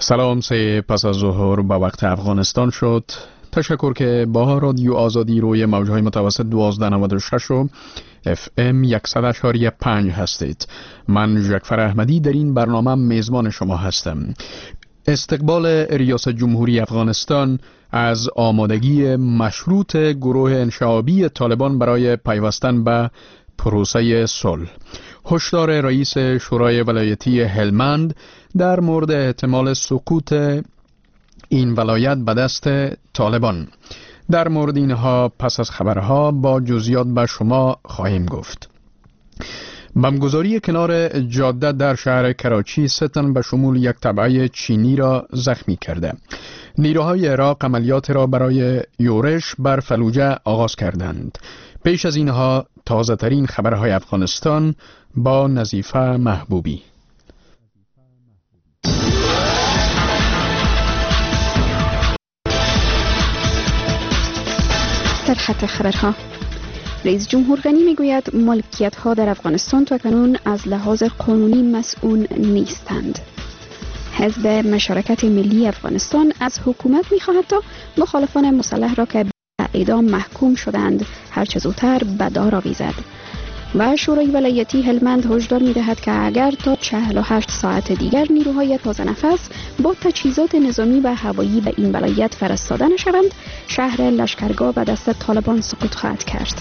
سلام، سه پس از ظهر با وقت افغانستان شد. تشکر که با رادیو آزادی روی موجهای متوسط 1296 و FM 100.5 هستید. من جعفر احمدی در این برنامه میزبان شما هستم. استقبال ریاست جمهوری افغانستان از آمادگی مشروط گروه انشعابی طالبان برای پیوستن به پروسه صلح. هشدار رئیس شورای ولایتی هلمند در مورد احتمال سقوط این ولایت به دست طالبان. در مورد اینها پس از خبرها با جزئیات به شما خواهیم گفت. بمبگذاری کنار جاده در شهر کراچی 3 تن به شمول یک تبعه چینی را زخمی کرده. نیروهای عراق عملیات را برای یورش بر فلوجه آغاز کردند. پیش از اینها تازه ترین خبرهای افغانستان با نظیفه محبوبی. در خط خبرها، رئیس جمهور غنی میگوید مالکیت ها در افغانستان تاکنون از لحاظ قانونی مسئول نیستند. حزب مشارکت ملی افغانستان از حکومت میخواهد تا مخالفان مسلح را که به اعدام محکوم شدند هرچه زودتر به دار آویزد. و شورای ولایتی هلمند هشدار می‌دهد که اگر تا 48 ساعت دیگر نیروهای تازه نفس با تجهیزات نظامی و هوایی به این ولایت فرستاده نشوند، شهر لشکرگاه به دست طالبان سقوط خواهد کرد.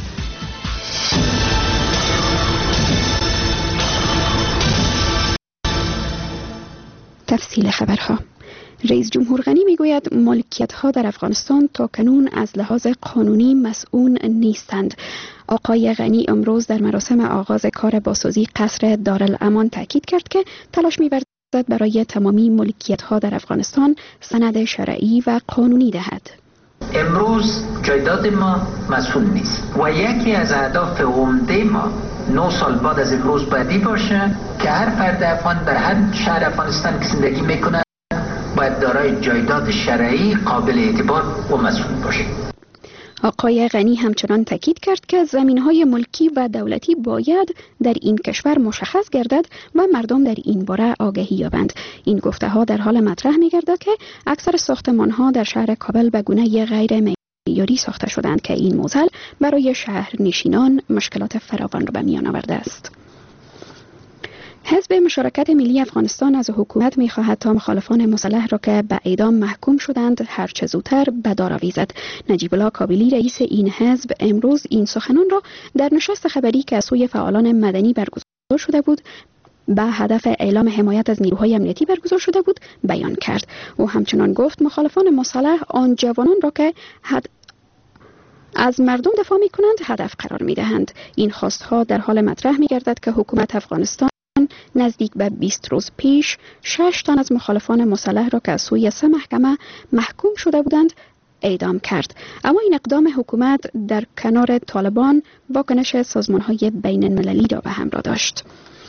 تفصیل خبرها. رئیس جمهور غنی میگوید مالکیت ها در افغانستان تا کنون از لحاظ قانونی مسئول نیستند. آقای غنی امروز در مراسم آغاز کار بازسازی قصر دارالامان تاکید کرد که تلاش می‌ورزد برای تمامی مالکیت ها در افغانستان سند شرعی و قانونی دهد. امروز جایداد ما مسئول نیست و یکی از اهداف عمده ما 9 سال بعد از امروز بعدی باشه که هر فرد افغان در هر شهر افغانستان که زندگی میکنه باید دارای جایداد شرعی قابل اعتبار و مسئول باشه. آقای غنی همچنان تاکید کرد که زمین‌های ملکی و دولتی باید در این کشور مشخص گردد و مردم در این باره آگاهی یابند. این گفته‌ها در حال مطرح می‌گردد که اکثر ساختمان‌ها در شهر کابل به گونه غیر معیاری ساخته شدند که این موزل برای شهرنشینان مشکلات فراوان را به میان آورده است. حزب مشارکت ملی افغانستان از حکومت می‌خواهد تا مخالفان مسلح را که به اعدام محکوم شدند هرچه زودتر به دار آویزد. نجیب الله کابلی رئیس این حزب امروز این سخنان را در نشست خبری که از سوی فعالان مدنی برگزار شده بود به هدف اعلام حمایت از نیروهای امنیتی برگزار شده بود بیان کرد. او همچنان گفت مخالفان مسلح آن جوانان را که از مردم دفاع می‌کنند هدف قرار می‌دهند. این خواست‌ها در حال مطرح می‌گردد که حکومت افغانستان نزدیک به 20 روز پیش 6 تن از مخالفان مسلح را که از سوی 3 محکمه محکوم شده بودند اعدام کرد. اما این اقدام حکومت در کنار طالبان واکنش سازمان‌های بین المللی را به همراه داشت.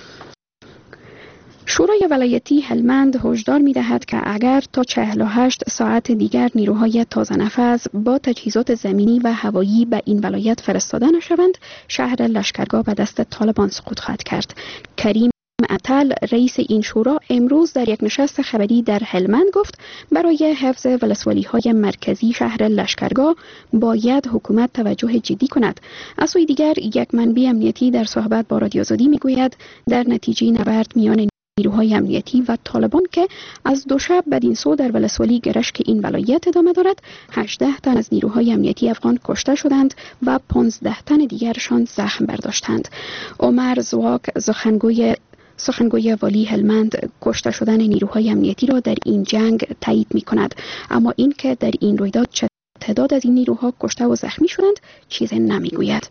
شورای ولایتی هلمند هشدار می‌دهد که اگر تا 48 ساعت دیگر نیروهای تازه نفس با تجهیزات زمینی و هوایی به این ولایت فرستاده نشوند، شهر لشکرگاه به دست طالبان سقوط خواهد کرد. کریم عطل رئیس این شورا امروز در یک نشست خبری در هلمند گفت برای حفظ ولسوالی‌های مرکزی شهر لشکرگاه باید حکومت توجه جدی کند. از سوی دیگر یک منبع امنیتی در صحبت با رادیو آزادی میگوید در نتیجه نبرد میان نیروهای امنیتی و طالبان که از دو شب بدین سو در ولسوالی گرشک این ولایت ادامه دارد 18 تن از نیروهای امنیتی افغان کشته شدند و 15 تن دیگرشان زخم برداشتند. عمر زواک سخنگوی والی هلمند کشته شدن نیروهای امنیتی را در این جنگ تایید می کند، اما این که در این رویداد چه تعداد از این نیروها کشته و زخمی شدند چیزی نمی گوید.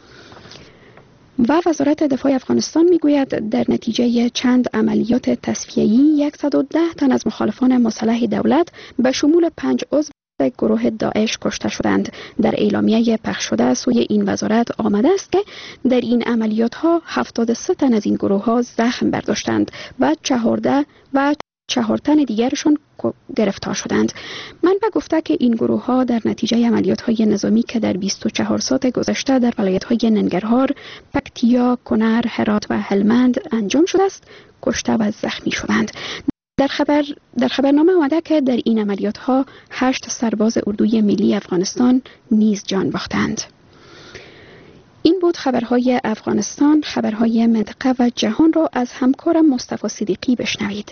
و وزارت دفاع افغانستان میگوید در نتیجه چند عملیات تصفیه‌ای 110 تن از مخالفان مسلح دولت به شمول 5 عضو گروه داعش کشته شدند. در اعلامیه پخش شده سوی این وزارت آمده است که در این عملیات ها 73 تن از این گروه ها زخم برداشتند و 4 تن دیگرشان گرفتار شدند. منبع گفته که این گروه ها در نتیجه عملیات های نظامی که در 24 ساعت گذشته در ولایت های ننگرهار، پکتیا، کنر، هرات و هلمند انجام شده است کشته و زخمی شدند. در خبرنامه آمده که در این عملیات ها 8 سرباز اردوی ملی افغانستان نیز جان باختند. این بود خبرهای افغانستان. خبرهای منطقه و جهان را از همکارم مصطفی صدیقی بشنوید.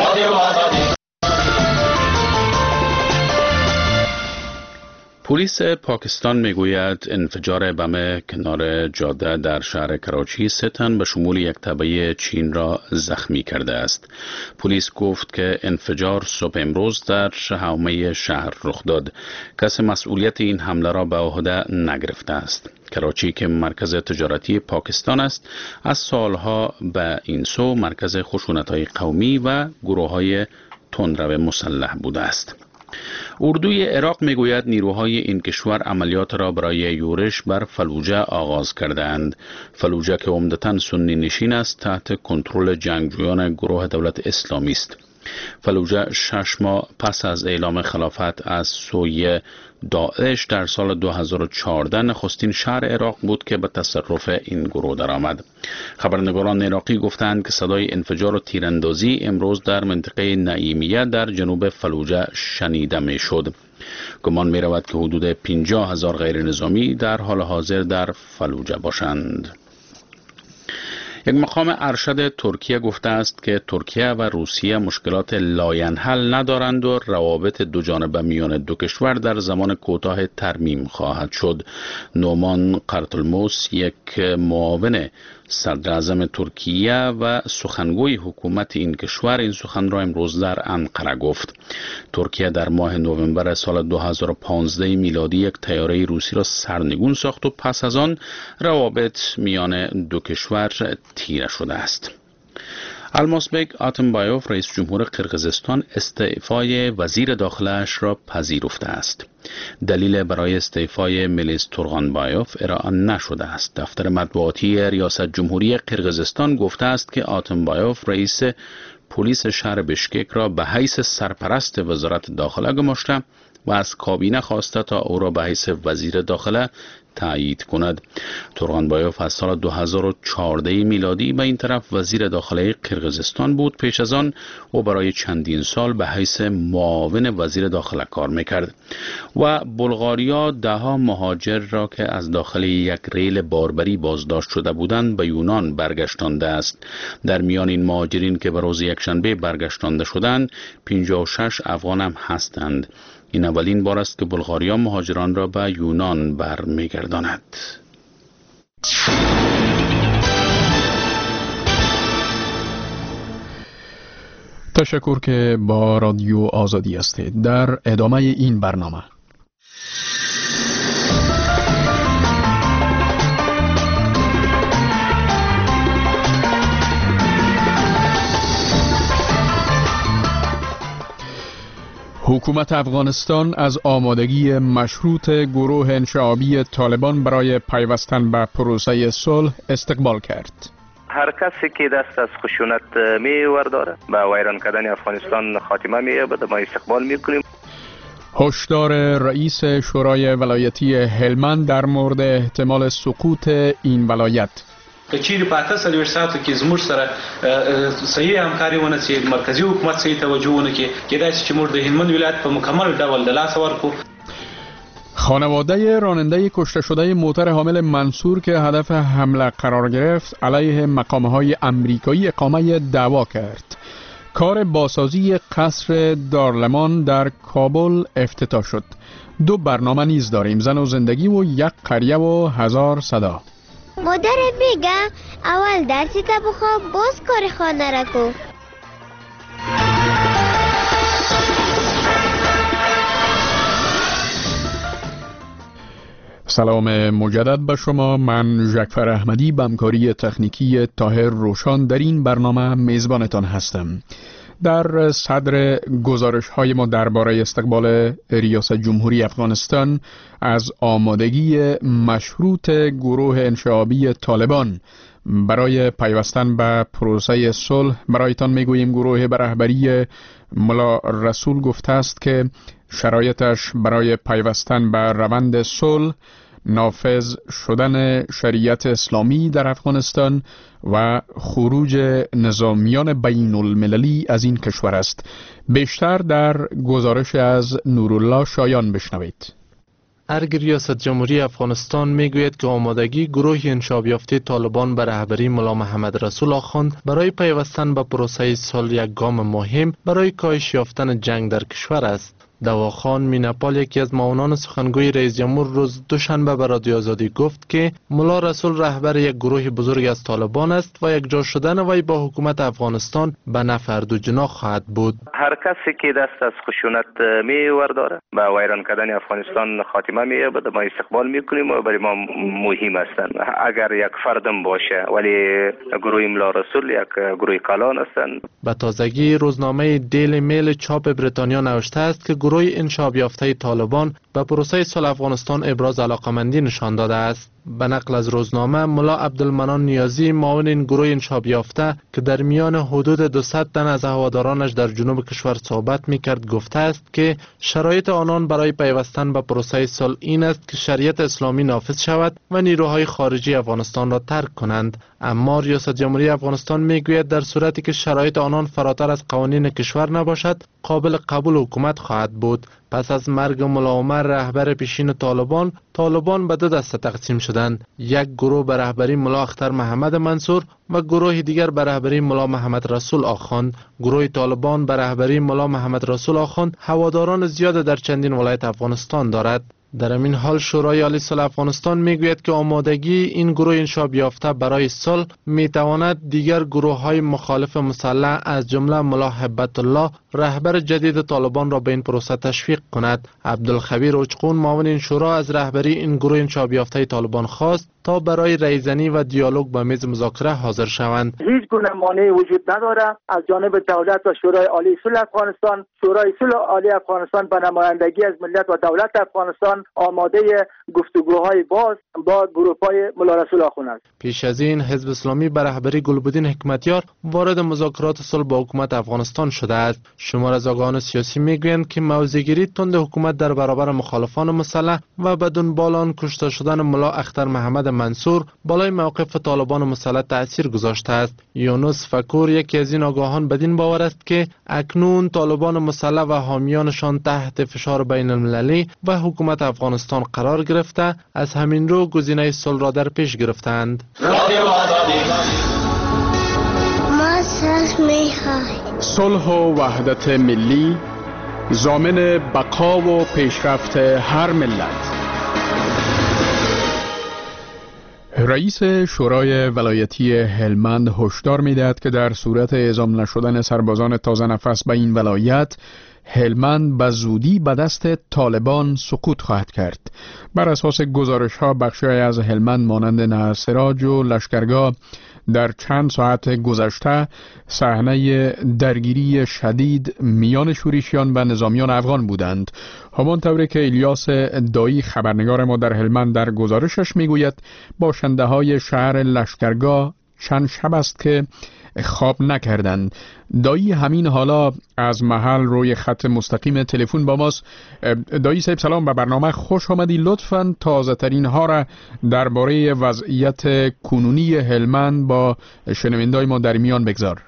پلیس پاکستان میگوید انفجار بم کنار جاده در شهر کراچی 3 تن به شمول یک تبعه چین را زخمی کرده است. پلیس گفت که انفجار صبح امروز در حومه شهر رخ داد. کسی مسئولیت این حمله را به عهده نگرفته است. کراچی که مرکز تجارتی پاکستان است، از سالها به این سو مرکز خشونت‌های قومی و گروه‌های تندرو مسلح بوده است. اردوی عراق میگوید نیروهای این کشور عملیات را برای یورش بر فلوجه آغاز کردند. فلوجه که عمدتاً سنی نشین است تحت کنترل جنگجویان گروه دولت اسلامی است. فلوجه 6 ماه پس از اعلام خلافت از سوی داعش در سال 2014 نخستین شهر عراق بود که به تصرف این گروه درآمد. خبرنگاران عراقی گفتند که صدای انفجار و تیراندازی امروز در منطقه نعیمیه در جنوب فلوجه شنیده می شد. گمان می رود که حدود 50,000 غیر نظامی در حال حاضر در فلوجه باشند. یک مقام ارشد ترکیه گفته است که ترکیه و روسیه مشکلات لاینحل ندارند و روابط دو جانبه میان دو کشور در زمان کوتاه ترمیم خواهد شد. نومان قرتلموس، یک معاون صدر اعظم ترکیه و سخنگوی حکومت این کشور، این سخن را امروز در انقره گفت. ترکیه در ماه نوامبر سال 2015 میلادی یک طیاره روسی را سرنگون ساخت و پس از آن روابط میان دو کشور تیره شده است. المازبek آتمبایوف رئیس جمهور قرقیزستان استعفای وزیر داخله‌اش را پذیرفته است. دلیل برای استعفای میلیس تورغانبایوف ارائه نشده است. دفتر مطبوعاتی ریاست جمهوری قرقیزستان گفته است که آتمبایوف رئیس پلیس شهر بشکک را به حیث سرپرست وزارت داخله گماشته و از کابینه خواسته تا او را به حیث وزیر داخله تایید کند. تورغانبایوف از سال 2014 میلادی به این طرف وزیر داخله قرقیزستان بود. پیش از آن او برای چندین سال به حیث معاون وزیر داخله کار میکرد. و بلغاریا 10 مهاجر را که از داخل یک ریل باربری بازداشت شده بودند به یونان برگشتانده است. در میان این مهاجرین که به روز یکشنبه برگشتانده شدند 56 افغان هم هستند. این اولین بار است که بلغاریا مهاجران را به یونان برمیگرداند. تشکر که با رادیو آزادی هستید. در ادامه این برنامه حکومت افغانستان از آمادگی مشروط گروه انشعابی طالبان برای پیوستن به پروسه صلح استقبال کرد. هر کسی که دست از خشونت می ورداره به ویران کردن افغانستان خاتمه می یابد، ما استقبال می کنیم. هشدار رئیس شورای ولایتی هلمند در مورد احتمال سقوط این ولایت. که چیرې په 48 ساعتو کې زموږ سره صحیح همکاري ونه شي، مرکزی حکومت صحیح توجه ونه کړي، کېدای شي چې موږ د هلمند ولایت په مکمل ډول د لاس ورکړو. خانواده راننده کشته شده موتر حامل منصور که هدف حمله قرار گرفت علیه مقامهای امریکایی اقامه دعوا کرد. کار بازسازی قصر دارلمان در کابل افتتاح شد. 2 برنامه نیز داریم، زن و زندگی و یک قریه و 1000 صدا. مادرت میگه اول درسی تا بخواب باز کار خانه را کو. سلام مجدد به شما. من جعفر احمدی به همکاری تکنیکی طاهر روشان در این برنامه میزبانتان هستم. در صدر گزارش های ما درباره استقبال ریاست جمهوری افغانستان از آمادگی مشروط گروه انشعابی طالبان برای پیوستن به پروسه صلح برایتان میگوییم. گروه به رهبری ملا رسول گفته است که شرایطش برای پیوستن به روند صلح نافذ شدن شریعت اسلامی در افغانستان و خروج نظامیان بین المللی از این کشور است. بیشتر در گزارش از نورالله شایان بشنوید. ارگ ریاست جمهوری افغانستان میگوید که آمادگی گروه انشاب یافته طالبان به رهبری ملا محمد رسول آخوند برای پیوستن به پروسه صلح یک گام مهم برای کاهش یافتن جنگ در کشور است. دواخان میناپال یکی از معاونان سخنگوی رئیس جمهور روز دوشنبه به رادیو آزادی گفت که ملا رسول رهبر یک گروه بزرگ از طالبان است و یک جا شدن وی با حکومت افغانستان به نفع دو جناح خواهد بود. هر کسی که دست از خشونت می ورداره به ویران کردن افغانستان خاتمه می‌یابد، ما استقبال میکنیم و برای ما مهم هستند. اگر یک فردم باشه ولی گروه ملا رسول یک گروه کلان هستند. به تازگی روزنامه دیلی میل چاپ بریتانیا نوشته است که گروه انشاب یافته طالبان به پروسه صلح افغانستان ابراز علاقمندی نشان داده است. به نقل از روزنامه، ملا عبدالمنان نیازی معاون این گروه انشاب یافته که در میان حدود 200 تن از هوادارانش در جنوب کشور صحبت میکرد گفته است که شرایط آنان برای پیوستن به پروسه صلح این است که شریعت اسلامی نافذ شود و نیروهای خارجی افغانستان را ترک کنند. اما ریاست جمهوری افغانستان میگوید در صورتی که شرایط آنان فراتر از قوانین کشور نباشد قابل قبول حکومت خواهد بود. پس از مرگ ملا عمر رهبر پیشین طالبان به دو دسته تقسیم شدند. یک گروه به رهبری ملا اختر محمد منصور و گروه دیگر به رهبری ملا محمد رسول آخوند. گروه طالبان به رهبری ملا محمد رسول آخوند هواداران زیاد در چندین ولایت افغانستان دارد. در این حال شورای عالی صلح افغانستان میگوید که آمادگی این گروه انشاب یافته برای صلح میتواند دیگر گروه های مخالف مسلح از جمله ملا هبت الله رهبر جدید طالبان را به این پروسه تشویق کند. عبدالخبیر اچقون معاون این شورا از رهبری این گروه انشاب یافته طالبان خواست تا برای رایزنی و دیالوگ به میز مذاکره حاضر شوند. هیچ گونه مانعی وجود ندارد از جانب دولت و شورای عالی صلح افغانستان. شورای صلح عالی افغانستان به نمایندگی از ملت و دولت افغانستان آماده گفتگوهای باز با گروه‌های ملا رسول آخوند است. پیش از این حزب اسلامی به رهبری گلبدین حکمتیار وارد مذاکرات صلح با حکومت افغانستان شده است. شمار از آگاهان سیاسی میگویند که موضع‌گیری تند حکومت در برابر مخالفان مسلح و بدون بالان کشته شدن ملا اختر محمد منصور بالای موقف طالبان مسلح تأثیر گذاشته است. یونس فکور یکی از این آگاهان بدین باور است که اکنون طالبان مسلح و حامیانشان تحت فشار بین المللی و حکومت افغانستان قرار گرفته از همین رو گزینه صلح را در پیش گرفتند. ما صلح می‌خواهیم. صلح و وحدت ملی ضامن بقا و پیشرفت هر ملت. رئیس شورای ولایتی هلمند هشدار می‌دهد که در صورت اعزام نشدن سربازان تازه نفس به این ولایت، هلمند به زودی به دست طالبان سقوط خواهد کرد. بر اساس گزارش‌ها بخش‌هایی از هلمند مانند نهرسراج و لشکرگاه در چند ساعت گذشته صحنه درگیری شدید میان شورشیان و نظامیان افغان بودند. همانطوری که الیاس دایی خبرنگار ما در هلمند در گزارشش میگوید، باشنده‌های شهر لشکرگاه چند شب است که خواب نکردند. دایی همین حالا از محل روی خط مستقیم تلفن با ماست. دایی صاحب سلام، به برنامه خوش آمدی. لطفاً تازه ترین ها را درباره وضعیت کنونی هلمند با شنوندای ما در میان بگذار.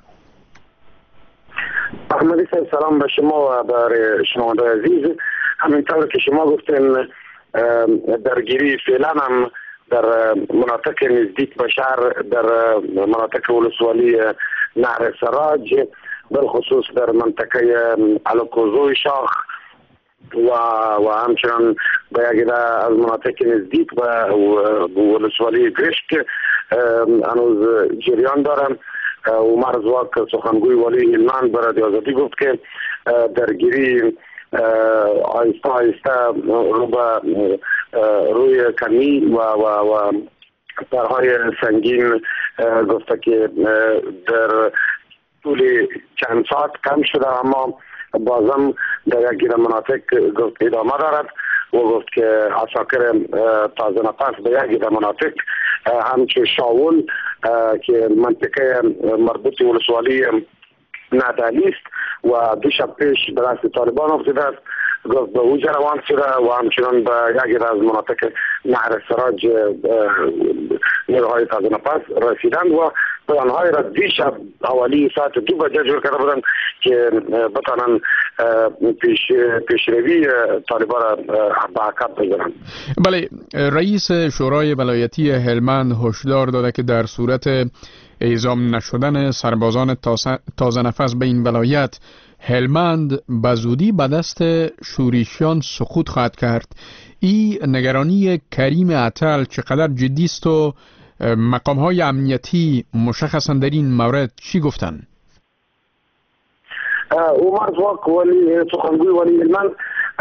احمدی صاحب سلام به شما و بر شنوندای عزیز. همینطور که شما گفتین درگیری فعلا هم در مناطق نزدیک به شهر در مناطق ولسوالی نهر سراج، بالخصوص در منطقه الکوزوی شاخ و همچنان به یک از مناطق نزدیک به ولسوالی گرشک هنوز جریان دارم. عمر زواک سخنگوی والی هلمند به رادیو آزادی گفت که درگیری آهسته آهسته روی کمی و سرهای سنگین گفته که در طول چند ساعت کم شده، اما بازم در یک مناطق ادامه دارد و گفت که عساکر تازه نفس به یک مناطق همچه شاول که منطقه مربوط ولسوالی نادالی است و دو شب پیش به دست طالبان افتاده است گفت به اوج روان شده و همچنان به یکی از مناطق نهر سراج نیروهای تازه نفس رسیدند و پلان‌های را دیشب حوالی ساعت 2 بجه جور کرده بودند که بتانن پیشروی طالبان را به عقب بگیرند. بله، رئیس شورای ولایتی هلمند هشدار داده که در صورت اعزام نشدن سربازان تازه نفس به این ولایت، هلمند به زودی به دست شورشیان سقوط خواهد کرد. این نگرانی کریم عطل چقدر جدی است و مقام‌های امنیتی مشخصاً در این مورد چی گفتن؟ عمر زواک ولی سخنگوی ولی هلمند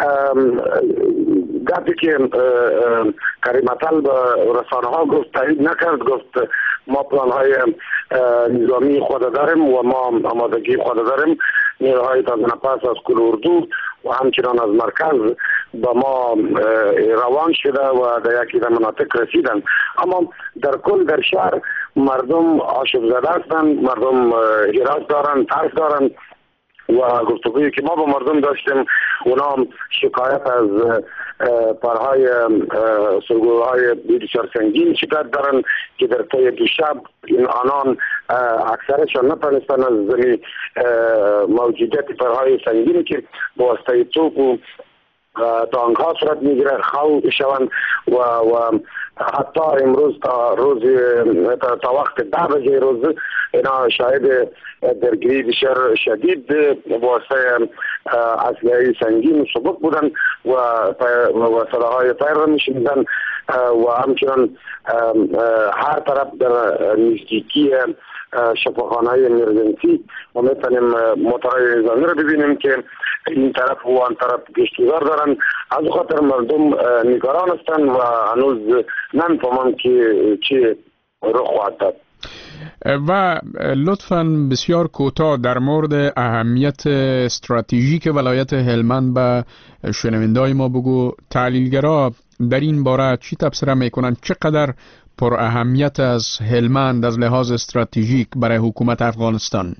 گفتی که کریم عطل به رسانه ها گفت تایید نکرد، گفت ما پلان های نظامی خود داریم و ما آمادگی خود داریم. نیروهای تازه نفس از کل اردو و همچنان از مرکز با ما روان شده و در یکی در مناطق رسیدن، اما در کل در شهر مردم آشوب زده هستند، مردم هراس دارن، ترس دارن و گفتگویی که ما با مردم داشتیم اونا شکایت از پرهای سرگوهای بسیار سنگین شکایت دارن که در طی دو شب این آنان اکثرشان نتانستن از زمین موجودیت پرهای سنگین که با واسطه توپ و تانک ها صورت میگیره خو شوند و حتی امروز تا وقت 10 بجه روز اینا شاهد درگیری بسیار شدید واسطه اسلحه سنگین و سبک بودن و صداهای تیر میشنیدن و همچنان هر طرف در نزدیکی شفاخانه امرجنسی و میتونیم موتورهای نظامی رو ببینیم که این طرف و آن طرف گشتگذار دارن. از خاطر مردم نگران هستند و هنوز نمی‌فهمند که چی رخ خواهد داد. و لطفاً بسیار کوتاه در مورد اهمیت استراتژیک ولایت هلمند به شنونده‌های ما بگو. تحلیلگرا در این باره چی تبصره میکنن؟ چقدر پر اهمیت از هلمند از لحاظ استراتژیک برای حکومت افغانستان؟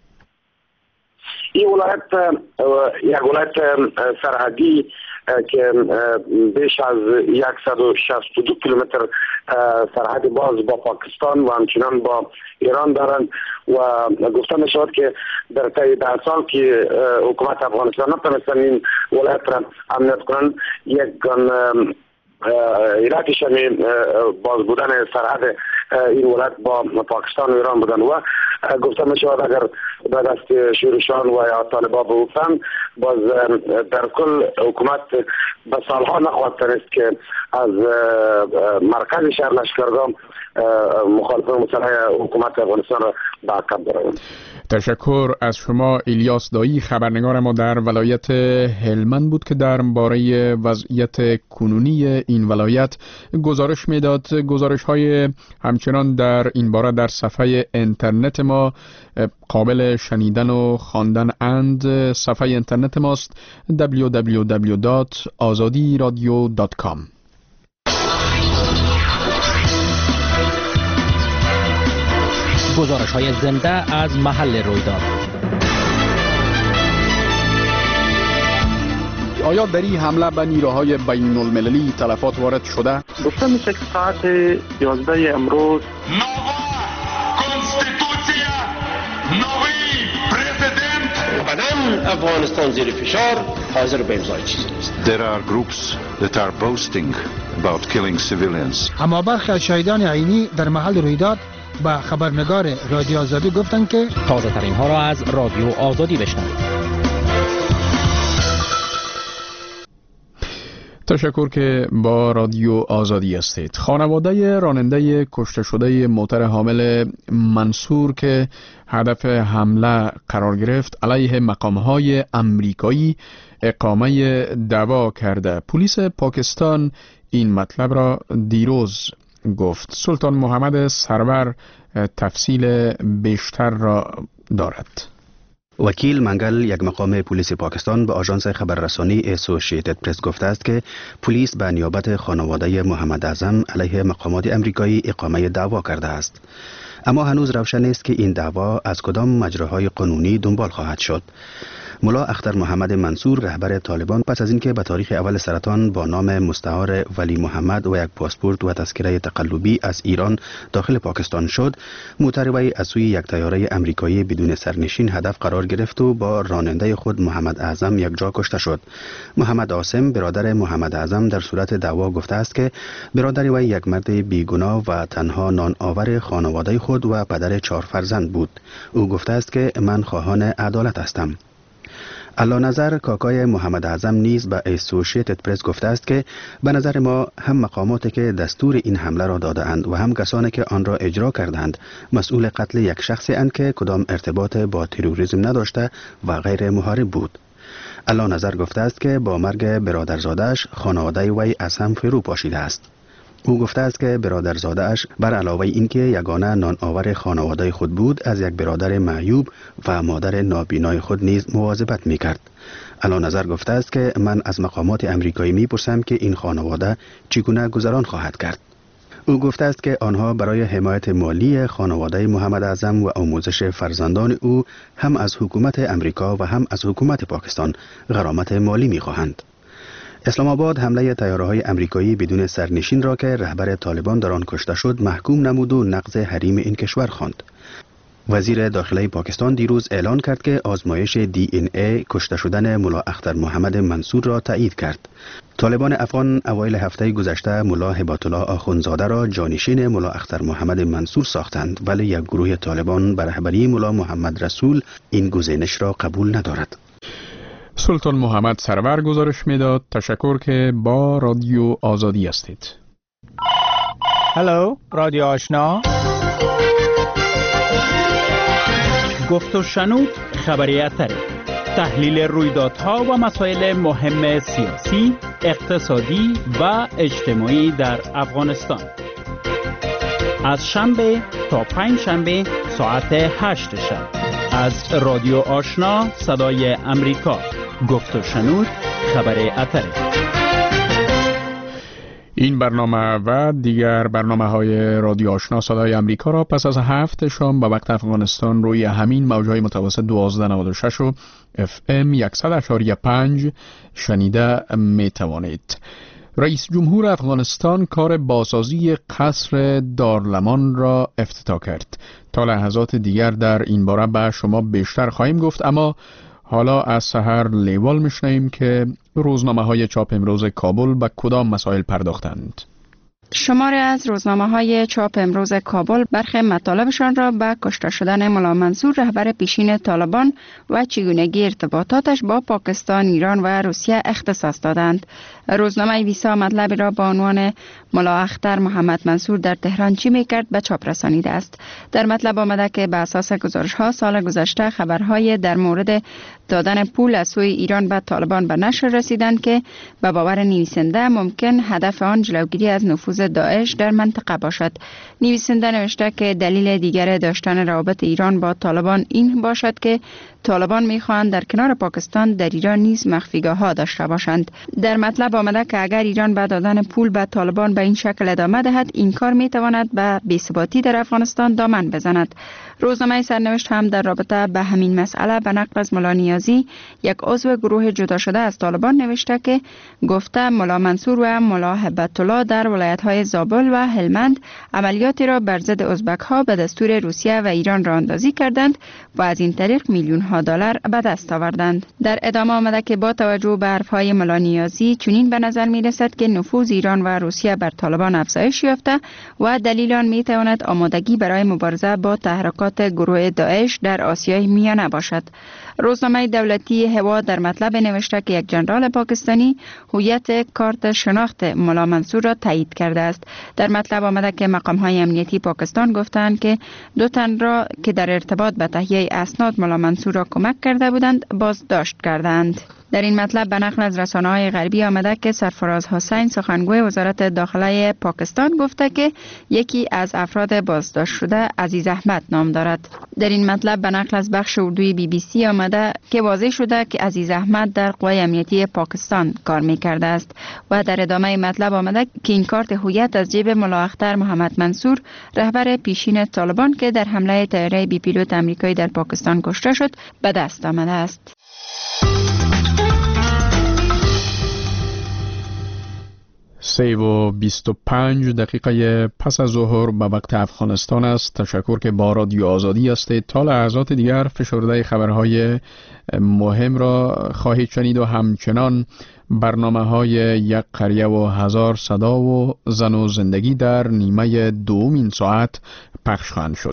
این ولایت یک ولایت سرحدی که بیش از 162 کیلومتر سرحد باز با پاکستان و همچنان با ایران دارند و گفته می شود که در طی 10 سال که حکومت افغانستان نتونستن این ولایت را امنیت کنند، یک علتش باز بودن سرحد این ولایت با پاکستان و ایران بودن و گفته می شود اگر به دست شورشیان و یا طالبان بودن باز در کل حکومت به سالها نخواهد تونست که از مرکز شهر لشکرگاه مخالفان مسلح حکومت افغانستان را به عقب برند. تشکر از شما. الیاس دایی خبرنگار ما در ولایت هلمند بود که درباره وضعیت کنونی این ولایت گزارش میداد. گزارش های همچنان در این باره در صفحه اینترنت ما قابل شنیدن و خواندن اند. صفحه اینترنت ماست www.azadiradio.com. گزارش های زنده از محل رویداد. آیا در این حمله به نیروهای بین المللی تلفات وارد شده؟ گفته میشه که ساعت 11 امروز افغانستان زیر فشار حاضر به امضای چیزی نیست. There are groups that are boasting about killing civilians. اما برخی از شاهدان عینی در محل رویداد با خبرنگار رادیو آزادی گفتند که تازه ترین ها را از رادیو آزادی بشنوید. تشکر که با رادیو آزادی هستید. خانواده راننده کشته شده موتر حامل منصور که هدف حمله قرار گرفت علیه مقام‌های امریکایی اقامه دعوا کرده. پلیس پاکستان این مطلب را دیروز گفت. سلطان محمد سرور تفصیل بیشتر را دارد. وکیل منگل، یک مقام پلیس پاکستان، به آژانس خبررسانی اسوسییتد پرس گفته است که پلیس به نیابت خانواده محمد اعظم علیه مقامات امریکایی اقامه دعوا کرده است. اما هنوز روشن نیست که این دعوا از کدام مجراهای قانونی دنبال خواهد شد. ملا اختر محمد منصور رهبر طالبان پس از اینکه به تاریخ اول سرطان با نام مستعار ولی محمد و یک پاسپورت و تذکره تقلبی از ایران داخل پاکستان شد، موتر وی از سوی یک طیاره امریکایی بدون سرنشین هدف قرار گرفت و با راننده خود محمد اعظم یک جا کشته شد. محمد عاصم برادر محمد اعظم در صورت دعوا گفته است که برادر وی یک مرد بیگناه و تنها نان آور خانواده خود و پدر 4 فرزند بود. او گفته است که من خواهان عدالت هستم. علا نظر کاکای محمد اعظم نیز به اسوشیتد پرس گفته است که به نظر ما هم مقاماتی که دستور این حمله را داده‌اند و هم کسانی که آن را اجرا کردند مسئول قتل یک شخصی اند که کدام ارتباط با تروریسم نداشته و غیر محارب بود. علا نظر گفته است که با مرگ برادرزاده‌اش خانواده وی از هم فرو پاشیده است. او گفته است که برادرزاده‌اش بر علاوه اینکه یگانه نان آور خانواده خود بود، از یک برادر معیوب و مادر نابینای خود نیز مواظبت می‌کرد. علا نظر گفته است که من از مقامات امریکایی می‌پرسم که این خانواده چگونه گذران خواهد کرد. او گفته است که آنها برای حمایت مالی خانواده محمد اعظم و آموزش فرزندان او هم از حکومت امریکا و هم از حکومت پاکستان غرامت مالی می‌خواهند. اسلام آباد حمله طیاره‌های امریکایی بدون سرنشین را که رهبر طالبان در آن کشته شد محکوم نمود و نقض حریم این کشور خواند. وزیر داخلی پاکستان دیروز اعلان کرد که آزمایش DNA کشته شدن ملا اختر محمد منصور را تایید کرد. طالبان افغان اوایل هفته گذشته ملا هبات الله آخوندزاده را جانشین ملا اختر محمد منصور ساختند، ولی یک گروه طالبان به رهبری ملا محمد رسول این گزینش را قبول ندارد. سلطان محمد سرور گزارش میداد. تشکر که با رادیو آزادی هستید. هلو رادیو آشنا. گفت و شنود خبری اتری، تحلیل رویدادها و مسائل مهم سیاسی، اقتصادی و اجتماعی در افغانستان. از شنبه تا پنج شنبه ساعت 8 شب از رادیو آشنا صدای امریکا. گفت و شنود خبری اتری. این برنامه و دیگر برنامه‌های رادیو آشنا صدای امریکا را پس از 7 شام به وقت افغانستان روی همین موج‌های متوسط 1296 و FM 100.5 شنیده می‌توانید. رئیس جمهور افغانستان کار بازسازی قصر دارلمان را افتتاح کرد. تا لحظات دیگر در این باره به شما بیشتر خواهیم گفت، اما حالا از سحر لیوال میشنیم که روزنامه‌های چاپ امروز کابل به کدام مسائل پرداختند. شماری از روزنامه‌های چاپ امروز کابل برخی مطالبشان را به کشته شدن ملا منصور رهبر پیشین طالبان و چگونگی ارتباطاتش با پاکستان، ایران و روسیه اختصاص دادند. روزنامه ویسا مطلبی را با عنوان ملا اختر محمد منصور در تهران چی میکرد به چاپ رسانیده است. در مطلب آمده که به اساس گزارش‌ها سال گذشته خبرهای در مورد دادن پول از سوی ایران به طالبان به نشر رسیدند که به باور نویسنده ممکن هدف آن جلوگیری از نفوذ داعش در منطقه باشد. نویسنده نوشته که دلیل دیگر داشتن روابط ایران با طالبان این باشد که طالبان می‌خواهند در کنار پاکستان در ایران نیز مخفیگاه‌ها داشته باشند. در مطلب آمده که اگر ایران به دادن پول به طالبان به این شکل ادامه دهد، این کار می‌تواند به بی‌ثباتی در افغانستان دامن بزند. روزنامه سرنوشت هم در رابطه به همین مسئله به نقل از ملا نیازی، یک عضو گروه جدا شده از طالبان، نوشته که گفته ملا منصور و ملا هبت الله در ولایت‌های زابل و هلمند عملیاتی را بر ضد ازبک‌ها به دستور روسیه و ایران راه اندازی کردند و از این طریق میلیون‌ها دلار به دست آوردند. در ادامه آمده که با توجه به حرف‌های ملا نیازی چنین به نظر می‌رسد که نفوذ ایران و روسیه بر طالبان افزایش یافته و دلیل آن می‌تواند آمادگی برای مبارزه با تحرکات گروه داعش در آسیای میانه باشد. روزنامه دولتی هوا در مطلب نوشته که یک جنرال پاکستانی هویت کارت شناخت ملا منصور را تایید کرده است. در مطلب آمده که مقام‌های امنیتی پاکستان گفتند که 2 تن را که در ارتباط به تهیه اسناد ملا منصور را کمک کرده بودند بازداشت کردند. در این مطلب به نقل از رسانه‌های غربی آمده که سرفراز حسین سخنگوی وزارت داخله پاکستان گفته که یکی از افراد بازداشت شده عزیز احمد نام دارد. در این مطلب به نقل از بخش اردوی BBC آمده که واضح شده که عزیز احمد در قوای امنیتی پاکستان کار می‌کرده است و در ادامه مطلب آمده که این کارت هویت از جیب ملا اختر محمد منصور رهبر پیشین طالبان که در حمله طیاره بی پیلوت آمریکایی در پاکستان کشته شد به دست آمده است. 3:25 پس از ظهر به وقت افغانستان است. تشکر که با رادیو آزادی هستید. تا لحظات دیگر فشرده خبرهای مهم را خواهید شنید و همچنان برنامه های یک قریه و هزار صدا و زن و زندگی در نیمه دوم این ساعت پخش خواهند شد.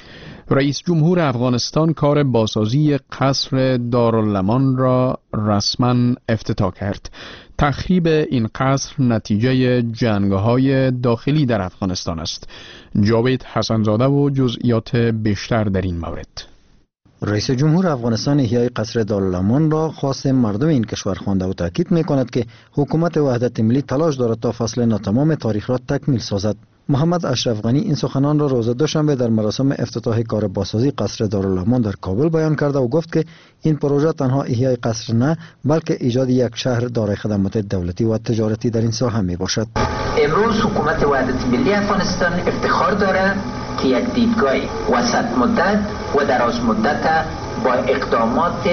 رئیس جمهور افغانستان کار بازسازی قصر دارالامان را رسما افتتاح کرد. تخریب این قصر نتیجه جنگ‌های داخلی در افغانستان است. جاوید حسنزاده و جزئیات بیشتر در این مورد. رئیس جمهور افغانستان احیای قصر دارالامان را خواست مردم این کشور خوانده و تاکید می‌کند که حکومت وحدت ملی تلاش دارد تا فصل ناتمام تاریخ را تکمیل سازد. محمد اشرف غنی این سخنان را روز دوشنبه در مراسم افتتاح کار بازسازی قصر دارالامان در کابل بیان کرده و گفت که این پروژه تنها احیای قصر نه بلکه ایجاد یک شهر دارای خدمات دولتی و تجارتی در این ساحه می باشد. امروز حکومت وحدت ملی افغانستان افتخار دارد که یک دیدگاه وسط مدت و دراز مدت با اقدامات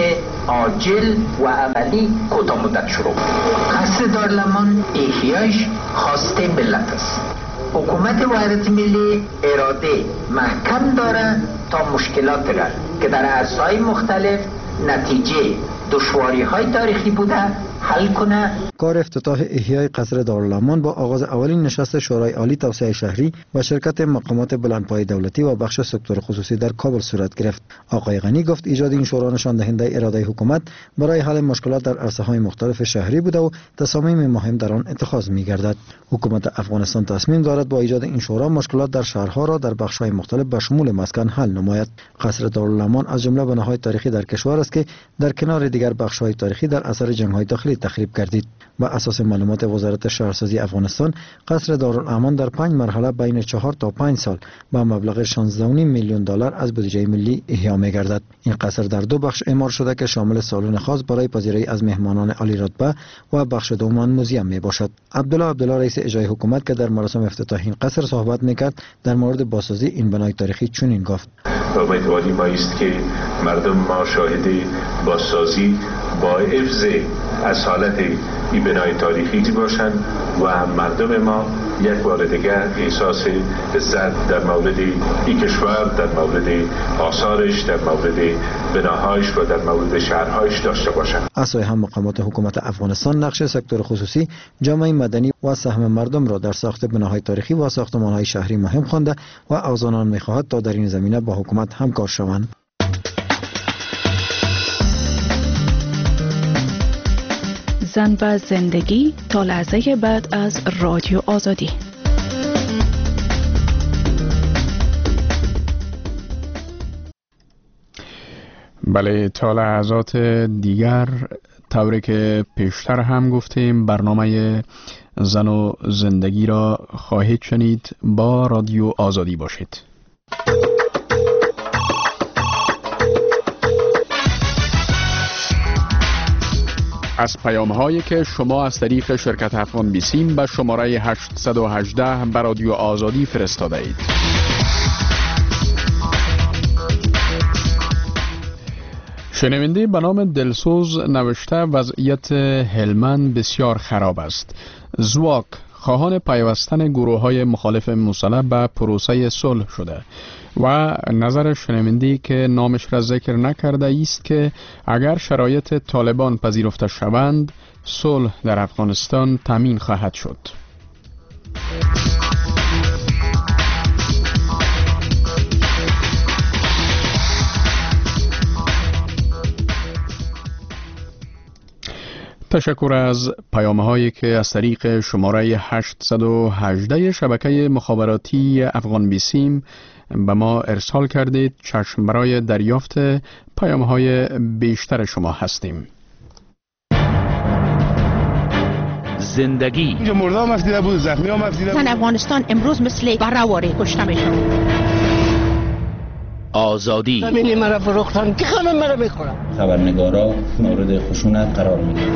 عاجل و عملی کوتاه مدت شروع. قصر دارالامان احیایش خواسته ملت است. حکومت وحدت ملی اراده محکم دارد تا مشکلات را که در عرصه‌های مختلف نتیجه دشواری‌های تاریخی بوده حل کنه. کار افتتاح احیای قصر دارالامان با آغاز اولین نشست شورای عالی توسعه شهری و شرکت مقامات بلندپایه دولتی و بخش سکتور خصوصی در کابل صورت گرفت. آقای غنی گفت ایجاد این شورا نشان دهنده اراده حکومت برای حل مشکلات در عرصه‌های مختلف شهری بوده و تصامیم مهم در آن اتخاذ می‌گردد. حکومت افغانستان تصمیم دارد با ایجاد این شورا مشکلات در شهرها را در بخش‌های مختلف به شمول مسکن حل نماید. قصر دارالامان از جمله بناهای تاریخی در کشور است که در کنار دیگر بخش‌های تاریخی در اثر جنگ‌های داخلی تخریب گردید. بر اساس معلومات وزارت شهرسازی افغانستان قصر دارالامان در 5 مرحله بین 4 تا 5 سال با مبلغ 16.5 میلیون دلار از بودجه ملی احیا می‌گردد. این قصر در 2 بخش اعمار شده که شامل سالن خاص برای پذیرایی از مهمانان عالی رتبه و بخش دوم موزیم میباشد. عبدالله رئیس اجرایی حکومت که در مراسم افتتاح این قصر صحبت میکرد در مورد بازسازی این بنای تاریخی چنین گفت: امیدواری ما است که مردم ما شاهد بازسازی با حفظ اصالت این بنای تاریخی باشند و مردم ما یک بار دیگر احساس عزت در مورد این کشور، در مورد آثارش، در مورد بناهایش و در مورد شهرهایش داشته باشند. از سوی هم مقامات حکومت افغانستان نقش سکتور خصوصی، جامعه مدنی و سهم مردم را در ساخت بناهای تاریخی و ساختمانهای شهری مهم خوانده و از آنان می‌خواهد تا در این زمینه با حکومت همکار شوند. زن و زندگی تا لحظه بعد از رادیو آزادی. بله، تا لحظات دیگر طوری که پیشتر هم گفتیم برنامه زن و زندگی را خواهید شنید. با رادیو آزادی باشید. از پیام هایی که شما از طریق شرکت افغان بیسیم به شماره 818 به رادیو آزادی فرستاده اید. شنونده به نام دلسوز نوشته وضعیت هلمند بسیار خراب است. زواک خواهان پیوستن گروه های مخالف مسلح به پروسه صلح شده و نظر شنونده‌ای که نامش را ذکر نکرده است که اگر شرایط طالبان پذیرفته شوند صلح در افغانستان تامین خواهد شد. تشکر از پیام‌هایی که از طریق شماره 818 شبکه مخابراتی افغان بیسیم به ما ارسال کردید. چشم برای دریافت پیام‌های بیشتر شما هستیم. زندگی اینجا مرده هم افدیده بود، زخمی هم افدیده بود. زن افغانستان امروز مثل برهواری کشته میشن. آزادی همینی مرا فروختن که خانم مرا بخورم. خبرنگارا مورد خشونت قرار میگیرن.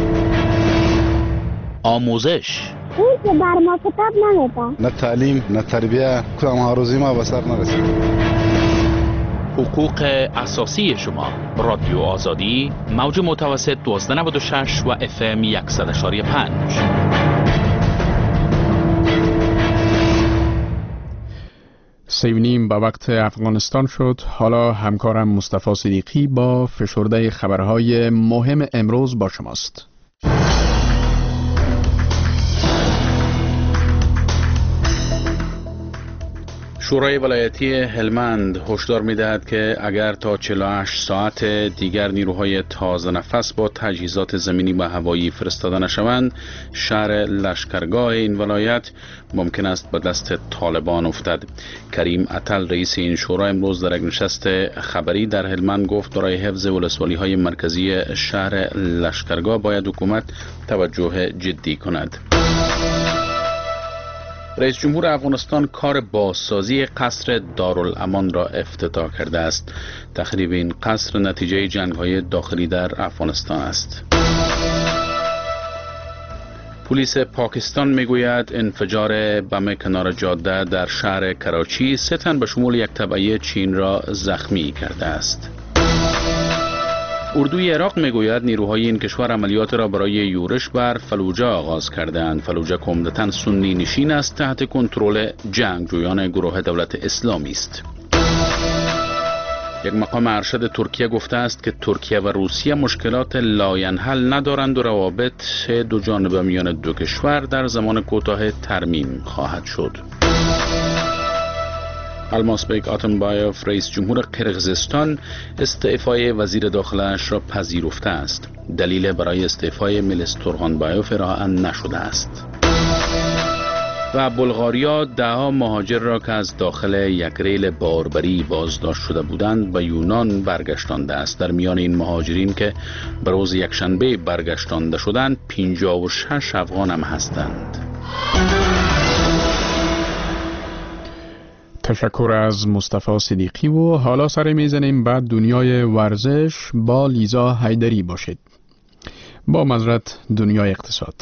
آموزش این که بر ما کتاب نمیدن. نه تعلیم نه تربیه، کدام هاروزی ما به سر نرسید. حقوق اساسی شما. رادیو آزادی موج متوسط 1296 و FM 100.5. 3:30 به وقت افغانستان شد. حالا همکارم مصطفی صدیقی با فشرده خبرهای مهم امروز با شماست. شورای ولایتی هلمند هشدار می‌دهد که اگر تا 48 ساعت دیگر نیروهای تازه نفس با تجهیزات زمینی و هوایی فرستاده نشوند، شهر لشکرگاه این ولایت ممکن است به دست طالبان افتد. کریم عطل رئیس این شورا امروز در یک نشست خبری در هلمند گفت برای حفظ ولسوالی‌های مرکزی شهر لشکرگاه باید حکومت توجه جدی کند. رئیس جمهور افغانستان کار بازسازی قصر دارالامان را افتتاح کرده است. تخریب این قصر نتیجه جنگ‌های داخلی در افغانستان است. پلیس پاکستان میگوید انفجار بم کنار جاده در شهر کراچی 3 تن به شمول یک تبعیه چین را زخمی کرده است. اردوی عراق میگوید نیروهای این کشور عملیات را برای یورش بر فلوجه آغاز کردند. فلوجه که عمدتاً سنی نشین است تحت کنترل جنگجویان گروه دولت اسلامی است. یک مقام ارشد ترکیه گفته است که ترکیه و روسیه مشکلات لاینحل ندارند و روابط دو جانبه میان دو کشور در زمان کوتاه ترمیم خواهد شد. المازبek آتمبایوف رئیس جمهور قرقیزستان استعفای وزیر داخله‌اش را پذیرفته است. دلیل برای استعفای میلس تورغانبایوف ارائه نشده است. و بلغاریا 10 مهاجر را که از داخل یک ریل باربری بازداشت شده بودند به یونان برگشتانده است. در میان این مهاجرین که به روز یکشنبه برگشتانده شدند 56 افغان هم هستند. تشکر از مصطفی صدیقی و حالا سر میزنیم بعد دنیای ورزش با لیزا حیدری باشید. با معذرت دنیای اقتصاد.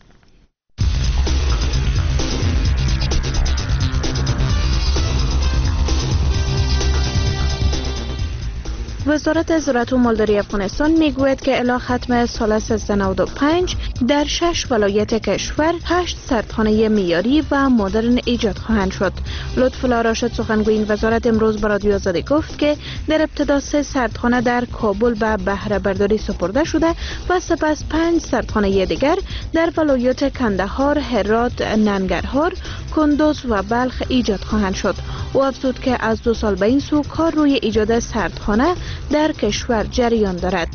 وزارت زراعت و مالداری افغانستان میگوید که الی ختم سال 1395 در 6 ولایت کشور 8 سردخانه معیاری و مدرن ایجاد خواهند شد. لطف‌الله راشد سخنگوی این وزارت امروز به رادیو آزادی گفت که در ابتدا 3 سردخانه در کابل به بهره برداری سپرده شده و سپس 5 سردخانه دیگر در ولایات کندهار، هرات، ننگرهار، کندوز و بلخ ایجاد خواهند شد. او افزود که از 2 سال به این سو کار روی ایجاد سردخانه در کشور جریان دارد.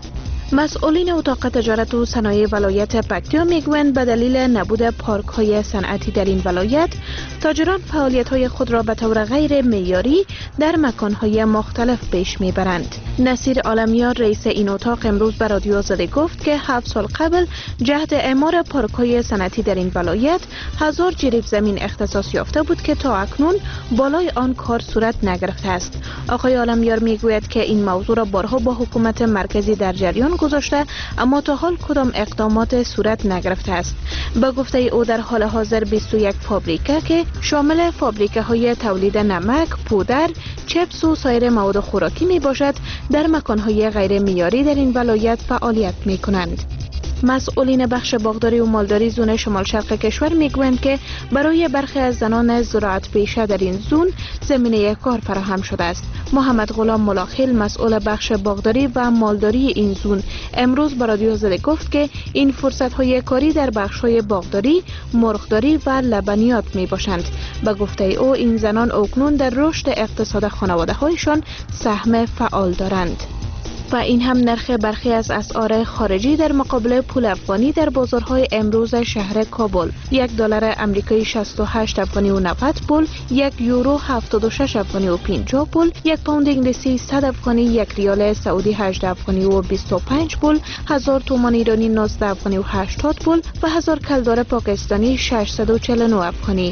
مسئولین اتاق تجارت و صنایع ولایت پکتیا میگویند به دلیل نبود پارک های صنعتی در این ولایت تاجران فعالیت های خود را به طور غیر معیاری در مکان های مختلف پیش میبرند. نصیر عالمیار رئیس این اتاق امروز به رادیو آزادی گفت که 7 سال قبل جهت اعمار پارک های صنعتی در این ولایت 1000 جریب زمین اختصاص یافته بود که تا اکنون بالای آن کار صورت نگرفته است. آقای عالمیار میگوید که این موضوع را بارها با حکومت مرکزی در جریان گذاشته اما تا حال کدام اقدامات صورت نگرفته است. به گفته او در حال حاضر 21 فابریکه که شامل فابریکه های تولید نمک، پودر، چپس و سایر مواد خوراکی می باشد در مکان های غیر معیاری در این ولایت فعالیت می کنند. مسئولین بخش باغداری و مالداری زون شمال شرق کشور میگویند که برای برخی از زنان زراعت پیشه در این زون زمینه کار فراهم شده است. محمد غلام ملاخیل مسئول بخش باغداری و مالداری این زون امروز به رادیو آزادی گفت که این فرصت های کاری در بخش های باغداری، مرغداری و لبنیات می باشند. به گفته او این زنان اکنون در رشد اقتصاد خانواده هایشان سهم فعال دارند. و این هم نرخ برخی از اسعار خارجی در مقابل پول افغانی در بازارهای امروز شهر کابل: $1 آمریکایی 68 افغانی و 90 پول، $1 یورو 76 افغانی و 50 پول، $1 پوند انگلیسی 100 افغانی، $1 ریال سعودی 18 افغانی و 25 پول، 1000 تومان ایرانی 19 افغانی و 80 پول و 1000 کلدار پاکستانی 649 افغانی.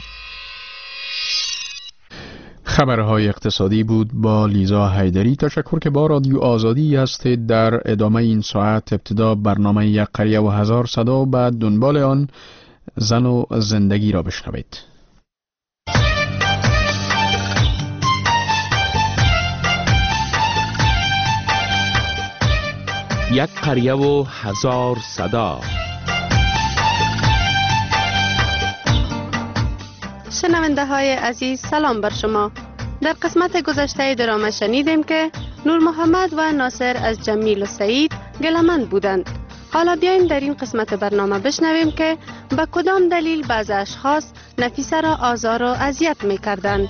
خبرهای اقتصادی بود با لیزا حیدری. تشکر که با رادیو آزادی هستید. در ادامه این ساعت ابتدا برنامه یک قریه و 1000 صدا و بعد دنبال آن زن و زندگی را بشنوید. یک قریه و 1000 صدا. شنونده های عزیز سلام بر شما. در قسمت گذشته درام شنیدیم که نور محمد و ناصر از جمیل و سعید گله‌مند بودند. حالا بیاین در این قسمت برنامه بشنویم که به کدام دلیل بعض اشخاص نفیسه را آزار و اذیت می کردند.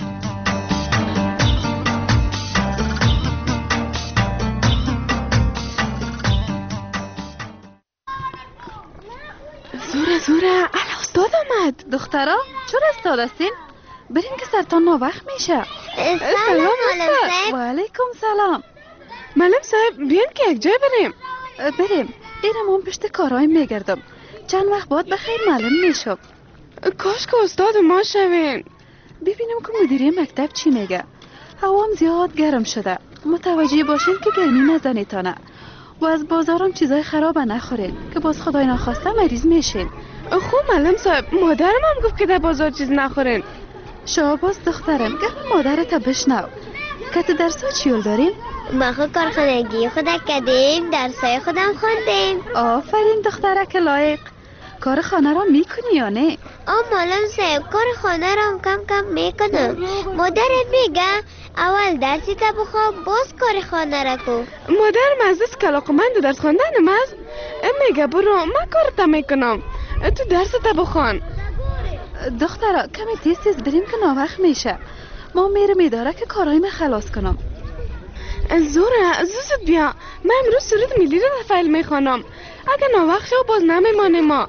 زوره الا استاد آمد. دخترا چرا استاد هستین؟ برین که سرتان ناوقت میشه. سلام معلم صاحب. و علیکم سلام. معلم صاحب بیاین که یک جای بریم. ایرم هم پشت کارهای میگردم. چند وقت بعد بخیر معلم میشم. کاش که استاد ما شوین. ببینم که مدیری مکتب چی میگه. هوام زیاد گرم شده. متوجه باشین که گرمی نزنیتانه. و از بازارم چیزای خراب نخورین که باز خدای نخواسته مریض میشین. خوب معلم صاحب، مادرم هم گفت که در بازار چیز نخورین. شاباس دخترم، گفت مادرت بشنو. که تو درسا چیول دارین؟ ما خود کارخانگی خود کردیم، درسای خودم خوندیم. آفرین دخترک لایق. کار خانه را میکنی یا نه؟ معلم صاحب کار خانه را کم کم میکنم. مادرت میگه اول درسی تا بخواب باز کار خانه را کو. مادرم از دست کلاقمند درس خوندنم است. میگه برو من کارتا میکنم، تو درس تا بخوان. دخترا کمی تیز بریم که ناوقت میشه. ما میرم اداره که کارهایم خلاص کنم. زوره زود بیا، من امروز سرود ملی رو فایل میخوانم. اگه ناوقت شو باز نمیمانه ما.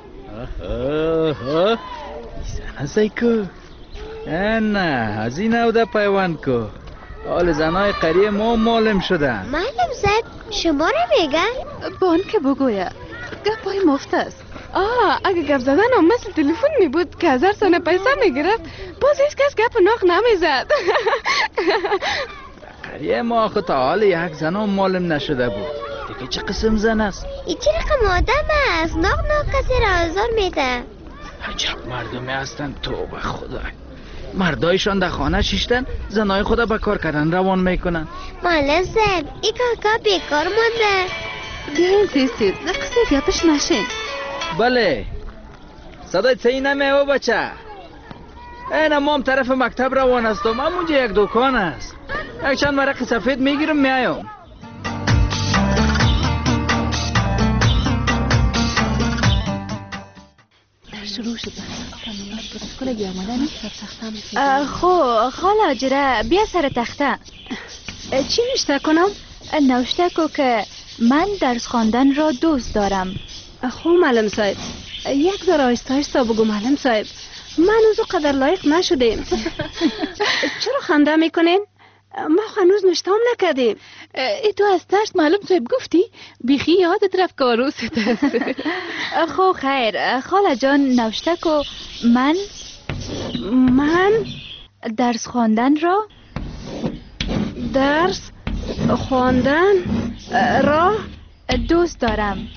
زنه کو نه از این او ده پیوند کو. حال زنای قریه ما معلم شدن. معلم صاحب شما رو میگن؟ بان که بگویه گپای مفت است. اگه گپ زدن هم مثل تلفن می بود که 1000 سانه پیسه میگرفت باز هیچ کس گپ ناخ نمیزد. قریه ما خود تا حال یک زن هم معلم نشده بود. دیگه چه قسم زن است؟ این چه رقم آدم است؟ ناخ کسی را آزار میده. عجب مردمی هستن توبه خدا. مردایشان در خانه شیشتن، زنای خدا به کار کردن روان میکنن. معلم صاحب این کاکا بیکار مونده. بیاین تیز نقصه گپش نشین. بله صدای چی نمیو بچه؟ این ما هم طرف مکتب روان هستم. همونجا یک دکان است. یک چند مرق سفید میگیرم میایم. خو خاله جره بیا سر تخته. چی نوشته کنم؟ نوشته کو که من درس خواندن را دوست دارم. خو معلم صاحب یک ذره آیسته بگو معلم صاحب، من اوزو قدر لایق نشدیم. چرا خنده میکنین؟ ما هنوز نشتام نکردیم. ای تو از ترس معلم صاحب گفتی؟ بیخی یادت رفت کاروست است. خو خیر خاله جان نوشته کو من درس خواندن را دوست دارم.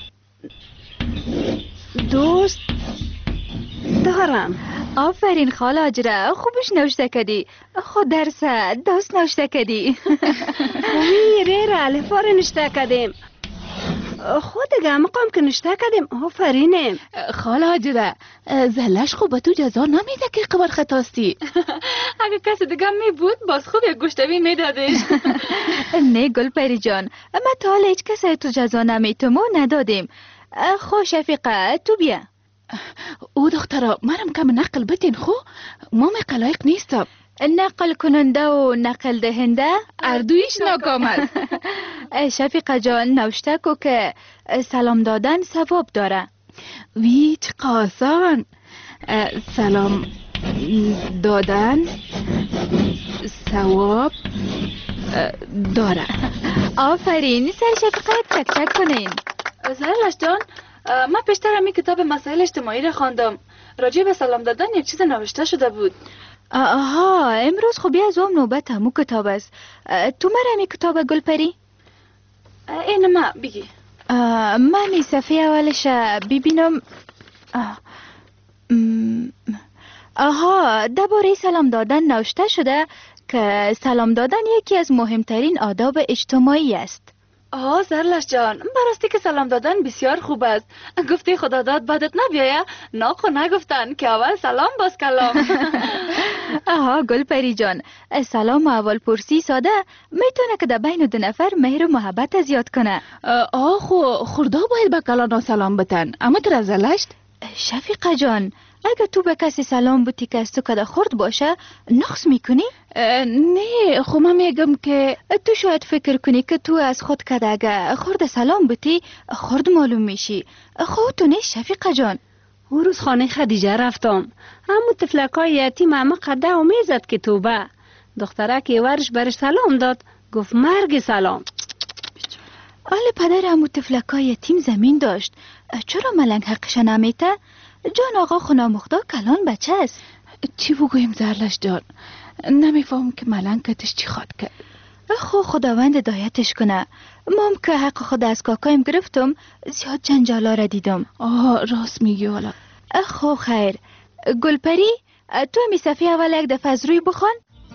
آفرین خاله اجره خوبش نوشته کردی. خود درس دوست نوشته کردی. ریره الفا رو نوشته کردیم. خود دیگه مقام که نوشته کردیم. آفرینه خاله اجره زلش خوب تو جزا نمیده که قبر خطاستی. اگه کسی دیگه می بود باز خوب یک گوشتوی میدادش. نه گل پری جان، ما تا حالا هیچ کسی تو جزا نمیتم و ندادیم. خو شفیقه تو بیا. او دخترا مرم کم نقل بتین خو ما قلایق نیستم. نقل کننده و نقل دهنده اردویش ناکام است. شفیقه جان نوشته کو که سلام دادن ثواب داره. وی چه قاسان. سلام دادن ثواب داره. آفرین سر شفیقه چک چک کنین. زرلش جان من پیشتر همی کتاب مسائل اجتماعی را خواندم. راجع به سلام دادن یک چیز نوشته شده بود. آها امروز خوبی از اون نوبت همو کتاب است. تو مرا همی کتاب گل پری؟ این ما بگی. من این صفحه اولش ببینم. آها درباره سلام دادن نوشته شده که سلام دادن یکی از مهمترین آداب اجتماعی است. زرلش جان، براستی که سلام دادن بسیار خوب است. گفتی خدا داد بدت نبیایه؟ ناخو نگفتن که اول سلام باز کلام. گلپری جان، سلام اول پرسی ساده میتونه که در بین دو نفر مهر و محبت زیاد کنه. خوردا باید به کلانا سلام بتن، اما تو رزلشت؟ شفیقه جان، اگه تو به کسی سلام بودی که از تو کده خورد باشه نقص میکنی؟ نه، خب من میگم که تو شاید فکر کنی که تو از خود کده اگه خورد سلام بودی خورد معلوم میشی. خب تو نیست شفیقه جان. او روز خانه خدیجه رفتم، همون تفلکای یتیم همه قده و میزد که توبه. دختره که ورش برش سلام داد گفت مرگ سلام. آل پدر همون تفلکای یتیم زمین داشت، چرا ملنگ حقش نمیته؟ جان آقا خنامخدا کلان بچه است. چی بگویم زرلش جان؟ نمیفهم که ملنگتش چی خواد کرد. خداوند هدایتش کنه. مام که حق خود از کاکایم گرفتم زیاد جنجالا را دیدم. راست میگی والا. خیر. گلپری تو همی صفحه اول یک دفعه از روی بخوان.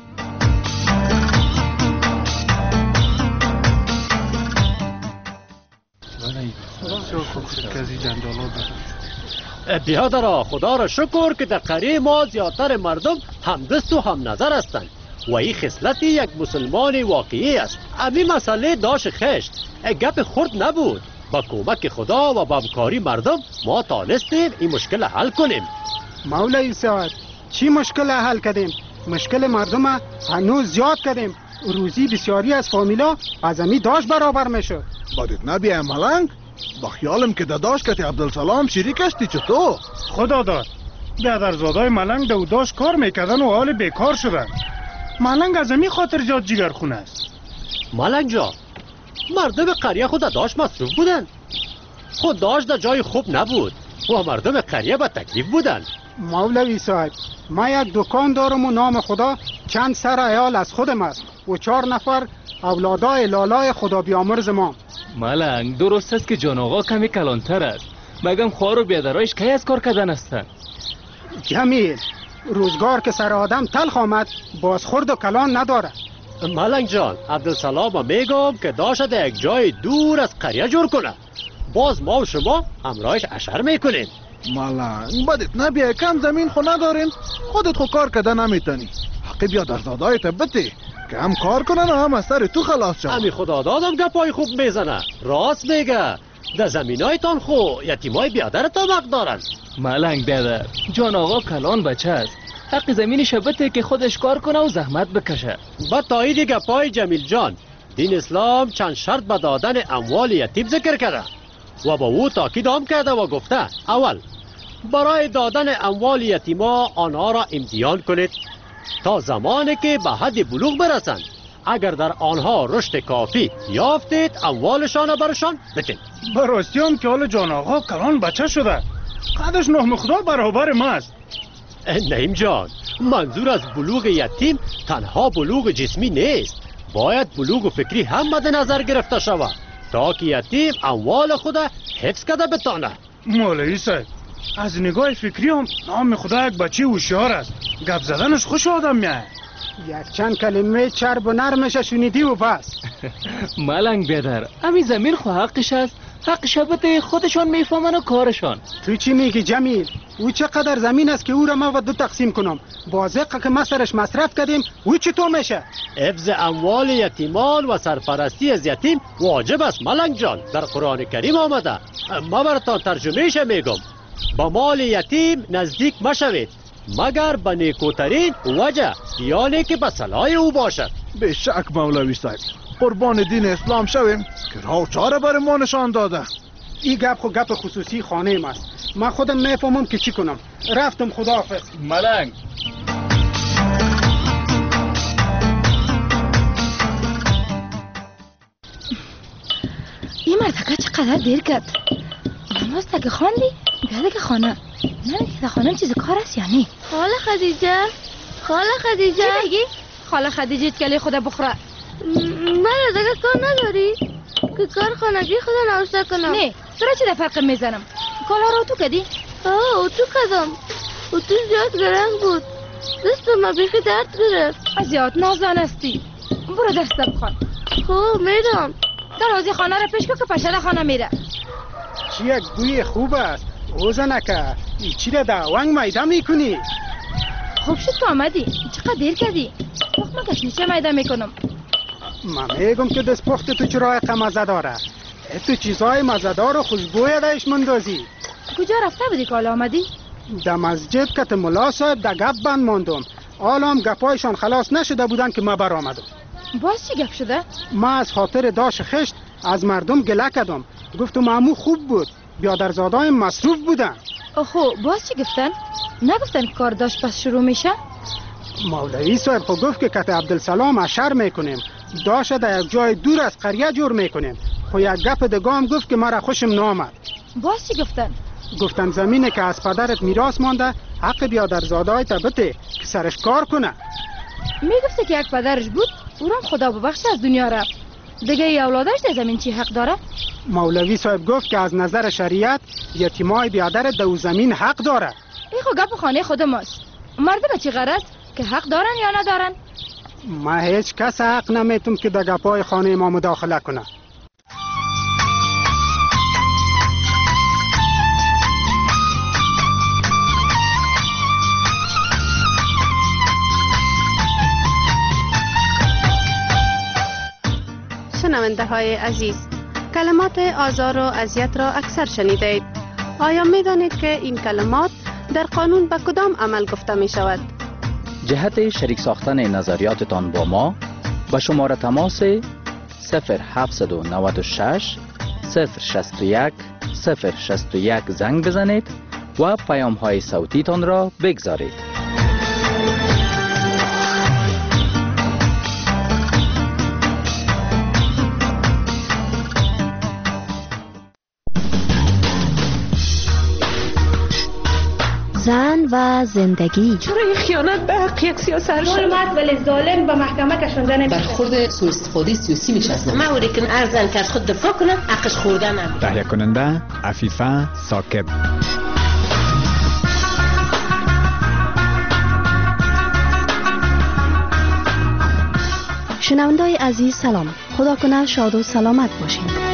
بیادرا خدا را شکر که در قریه ما زیادتر مردم همدست و هم نظر هستند و این خصلت یک مسلمان واقعی است. امی مسئله داشت خشت گپ خرد نبود. با کمک خدا و با همکاری مردم ما تانستیم این مشکل حل کنیم. مولای سعد، چی مشکل حل کردیم؟ مشکل مردم هنوز زیاد کردیم. روزی بسیاری از فامیلا از امی داشت برابر میشد. بدت نبیه ملنگ؟ با خیالم که داداش کتی عبدالسلام شریک هستی چطور؟ خدا داد بیادرزادای ملنگ دو داشت کار میکردن و حال بیکار شدن. ملنگ از امی خاطر جاد جگر خونه است. ملنگ جا مردم قریه خود داشت مصروف بودن. خود داشت در جای خوب نبود و مردم قریه به تکلیف بودن. مولوی صاحب، ما یک دکان دارم و نام خدا چند سر عیال از خودم است و 4 نفر اولادای لالای خدا بیامرز ما. ملنگ درست است که جان آقا کمی کلانتر است، مگم خوار و بیادرایش کی از کار کردن هستن؟ جمیل، روزگار که سر آدم تلخ آمد باز خورد و کلان نداره. ملنگ جان، عبدالسلام میگم که داشت یک جای دور از قریه جور کنه. باز ما و شما همراهش اشر میکنیم. ملنگ بدت نبیه، کم زمین خو ندارین، خودت خو کار کردن نمیتونی. حقی بیادرزادای بده که هم کار کنن و هم از سر تو خلاص شد. امی خدا دادم گپای خوب میزنه. راست میگه، در زمینای تان خو یتیمای بیادر تا حق دارن. ملنگ بیادر، جان آقا کلان بچه است، حق زمین شبته که خودش کار کنه و زحمت بکشه. با تایید گپای جمیل جان، دین اسلام چند شرط به دادن اموال یتیم ذکر کرده و با او تاکید هم کرده و گفته اول برای دادن اموال یتیما آنها را امتحان کنید تا زمانی که به حد بلوغ برسند. اگر در آنها رشد کافی یافتید اموالشان برشان بدید. براستی هم که حال جان آقا کلان بچه شده، قدش نام خدا برابر ما است. نعیم جان، منظور از بلوغ یتیم تنها بلوغ جسمی نیست، باید بلوغ فکری هم مد نظر گرفته شود تا که یتیم اموال خود حفظ کرده بتانه. مولوی صاحب، از نگاه فکری هم نام خدا یک بچه هوشیار است، گپ زدنش خوش آدم میاد. یک چند کلمه چرب و نرمش شنیدی و بس. ملنگ بیادر، امی زمین خو حقش است، حق شبته خودشان میفهمن و کارشان. تو چی میگی جمیل؟ او چقدر زمین است که او را ما و 2 تقسیم کنم؟ بازق که ما سرش مصرف کردیم او چطور میشه؟ حفظ اموال یتیمان و سرپرستی از یتیم واجب است ملنگ جان، در قرآن کریم آمده. ما براتان ترجمهش میگم. با مال یتیم نزدیک مشوید مگر به نیکوترین وجه، یعنی که به صلاح او باشد. به شک مولوی صاحب، قربان دین اسلام شویم که راه و چاره بر ما نشان داده. این گپ خو گپ خصوصی خانه ما است، من خودم میفهمم که چی کنم. رفتم، خداحافظ. ملنگ این مرتقه چقدر دیر کرد. نماز تک خواندی؟ بیاده که خانه نمیگه در خانه چیز کار است یا نه؟ خاله خدیجه، خاله خدیجه. چی بگی؟ خاله خدیجه کلی خدا بخوره. من دیگه کار نداری؟ که کار خانگی خدا نوشته کنم. نه، سرا چی در فرق میزنم؟ کالا رو تو کدی؟ تو کدم. تو زیاد گرنگ بود، دستم ما بیخی درد گرفت. زیاد نازان استی. برو دست بخوان. خب میدم. دروازه خانه را پیش که پشده خانه میره. چی یک بوی خوب است. اوزنکه ای چی را در ونگ میده میکنی؟ خوب شد تو آمدی. چقدر دیر کردی؟ پخت مکش نیچه میده میکنم. من میگم که دست پخت تو چرا مزه داره. تو چیزهای مزه‌دار و خوشبوی رایش مندازی. کجا رفته بودی که حالا آمدی؟ در مسجد کت ملا صاحب در گپ بند ماندم. حالا هم گپایشان خلاص نشده بودن که ما برآمدم. باز چی گپ شده؟ ما از خاطر داش خشت از مردم گله کردم. گفتم عمو خوب بود. بیادرزادای مصروف بودن. خب باز چی گفتن؟ نگفتن کار داشت پس شروع میشه؟ مولوی صاحب خب گفت که کت عبدالسلام اشر میکنیم. داشت در یک جای دور از قریه جور میکنیم. خو یک گپ دیگه هم گفت که مرا خوشم نامد. باز چی گفتن؟ گفتن زمینه که از پدرت میراث مانده حق بیادرزادای تا بده که سرش کار کنه. میگفته که یک پدرش بود او را خدا ببخشه از دنیا رفت. دیگه ای اولادش در زمین چی حق داره؟ مولوی صاحب گفت که از نظر شریعت یتیمای بیادر در زمین حق داره. این خو گپ خانه خود ماست. مردم چی غرض که حق دارن یا ندارن؟ ما هیچ کس حق نمیتونم که در گپای خانه ما مداخله کنه. شنونده های عزیز، کلمات آزار و اذیت را اکثر شنیدید. آیا می دانید که این کلمات در قانون به کدام عمل گفته می شود؟ جهت شریک ساختن نظریاتتان با ما به شماره تماس 0796 061 061 زنگ بزنید و پیام های صوتی تان را بگذارید. زن و زندگی. چرا این خیانت به حق یک سیاست شد؟ مرد ولی ظالم به محکمه کشانده نمیشه. برخورد سوء استفاده سیاسی میشه اصلا. معوری که ارزن که از خود دفاع کنه حقش خوردن هم. تهیه کننده عفیفه ثاقب. شنونده‌های عزیز سلام. خدا کنه شاد و سلامت باشین.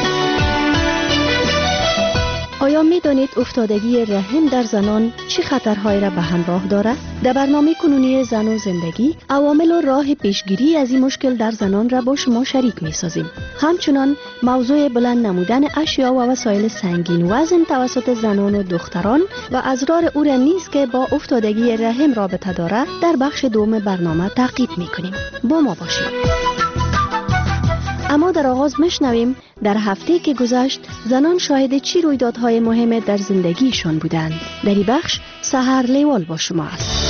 آیا می دانید افتادگی رحم در زنان چه خطرهایی را به همراه دارد؟ در برنامه کنونی زن و زندگی عوامل و راه پیشگیری از این مشکل در زنان را با شما شریک می سازیم. همچنان موضوع بلند نمودن اشیا و وسایل سنگین وزن توسط زنان و دختران و اسرار او را نیز که با افتادگی رحم رابطه دارد در بخش دوم برنامه تعقیب می کنیم. با ما باشید. اما در آغاز مشنویم در هفته که گذشت زنان شاهد چی رویدادهای مهم در زندگیشان بودند. در این بخش سحر لیوال با شما است.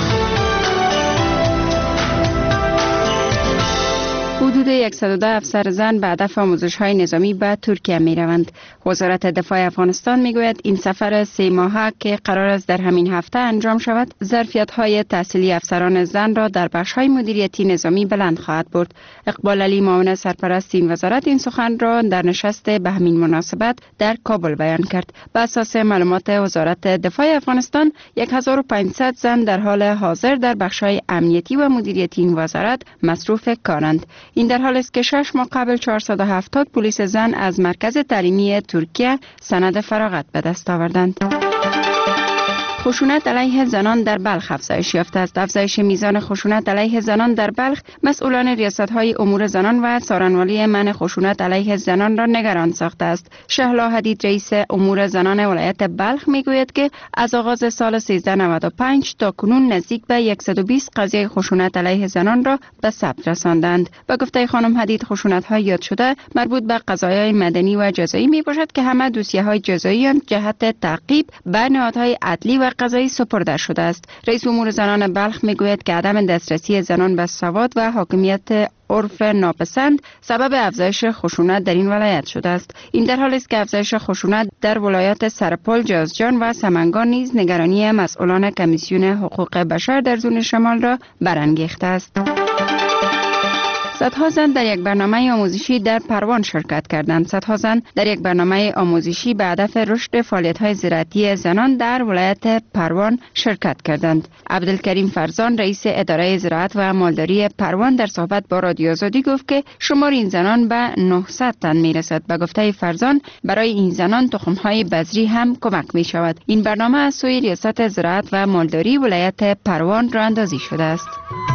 حدود 110 افسر زن به هدف آموزش‌های نظامی به ترکیه می‌روند. وزارت دفاع افغانستان می‌گوید این سفر 3 ماهه که قرار است در همین هفته انجام شود، ظرفیت‌های تحصیلی افسران زن را در بخش‌های مدیریتی نظامی بلند خواهد برد. اقبال علی معاون سرپرست این وزارت این سخن را در نشست به همین مناسبت در کابل بیان کرد. بر اساس معلومات وزارت دفاع افغانستان 1500 زن در حال حاضر در بخش‌های امنیتی و مدیریتی این وزارت مصروف کارند. این در حالی است که 6 ماه قبل 470 پلیس زن از مرکز تعلیمی ترکیه سند فراغت به دست آوردند. خشونت علیه زنان در بلخ افزایش یافته است. افزایش میزان خشونت علیه زنان در بلخ مسئولان ریاست‌های امور زنان و سارنوالی منع خشونت علیه زنان را نگران ساخته است. شهلا حدید رئیس امور زنان ولایت بلخ میگوید که از آغاز سال 1395 تا کنون نزدیک به 120 قضیه خشونت علیه زنان را به ثبت رساندند. به گفته خانم حدید خشونت‌های یاد شده مربوط به قضایای مدنی و جزایی میباشد که همه دوسیه‌های جزایی جهت تعقیب به نهادهای عدلی و قضایی سپرده شده است. رئیس امور زنان بلخ میگوید که عدم دسترسی زنان به سواد و حاکمیت عرف ناپسند سبب افزایش خشونت در این ولایت شده است. این در حالی است که افزایش خشونت در ولایات سرپل، جازجان و سمنگان نیز نگرانی مسئولان کمیسیون حقوق بشر در زون شمال را برانگیخته است. صدها زن در یک برنامه آموزشی در پروان شرکت کردند. صدها زن در یک برنامه آموزشی به هدف رشد فعالیت‌های زراعتی زنان در ولایت پروان شرکت کردند. عبدالکریم فرزان رئیس اداره زراعت و مالداری پروان در صحبت با رادیو آزادی گفت که شمار این زنان به 900 تن میرسد. به گفته فرزان برای این زنان تخم‌های بذری هم کمک می شود. این برنامه از سوی ریاست زراعت و مالداری ولایت پروان راه اندازی شده است.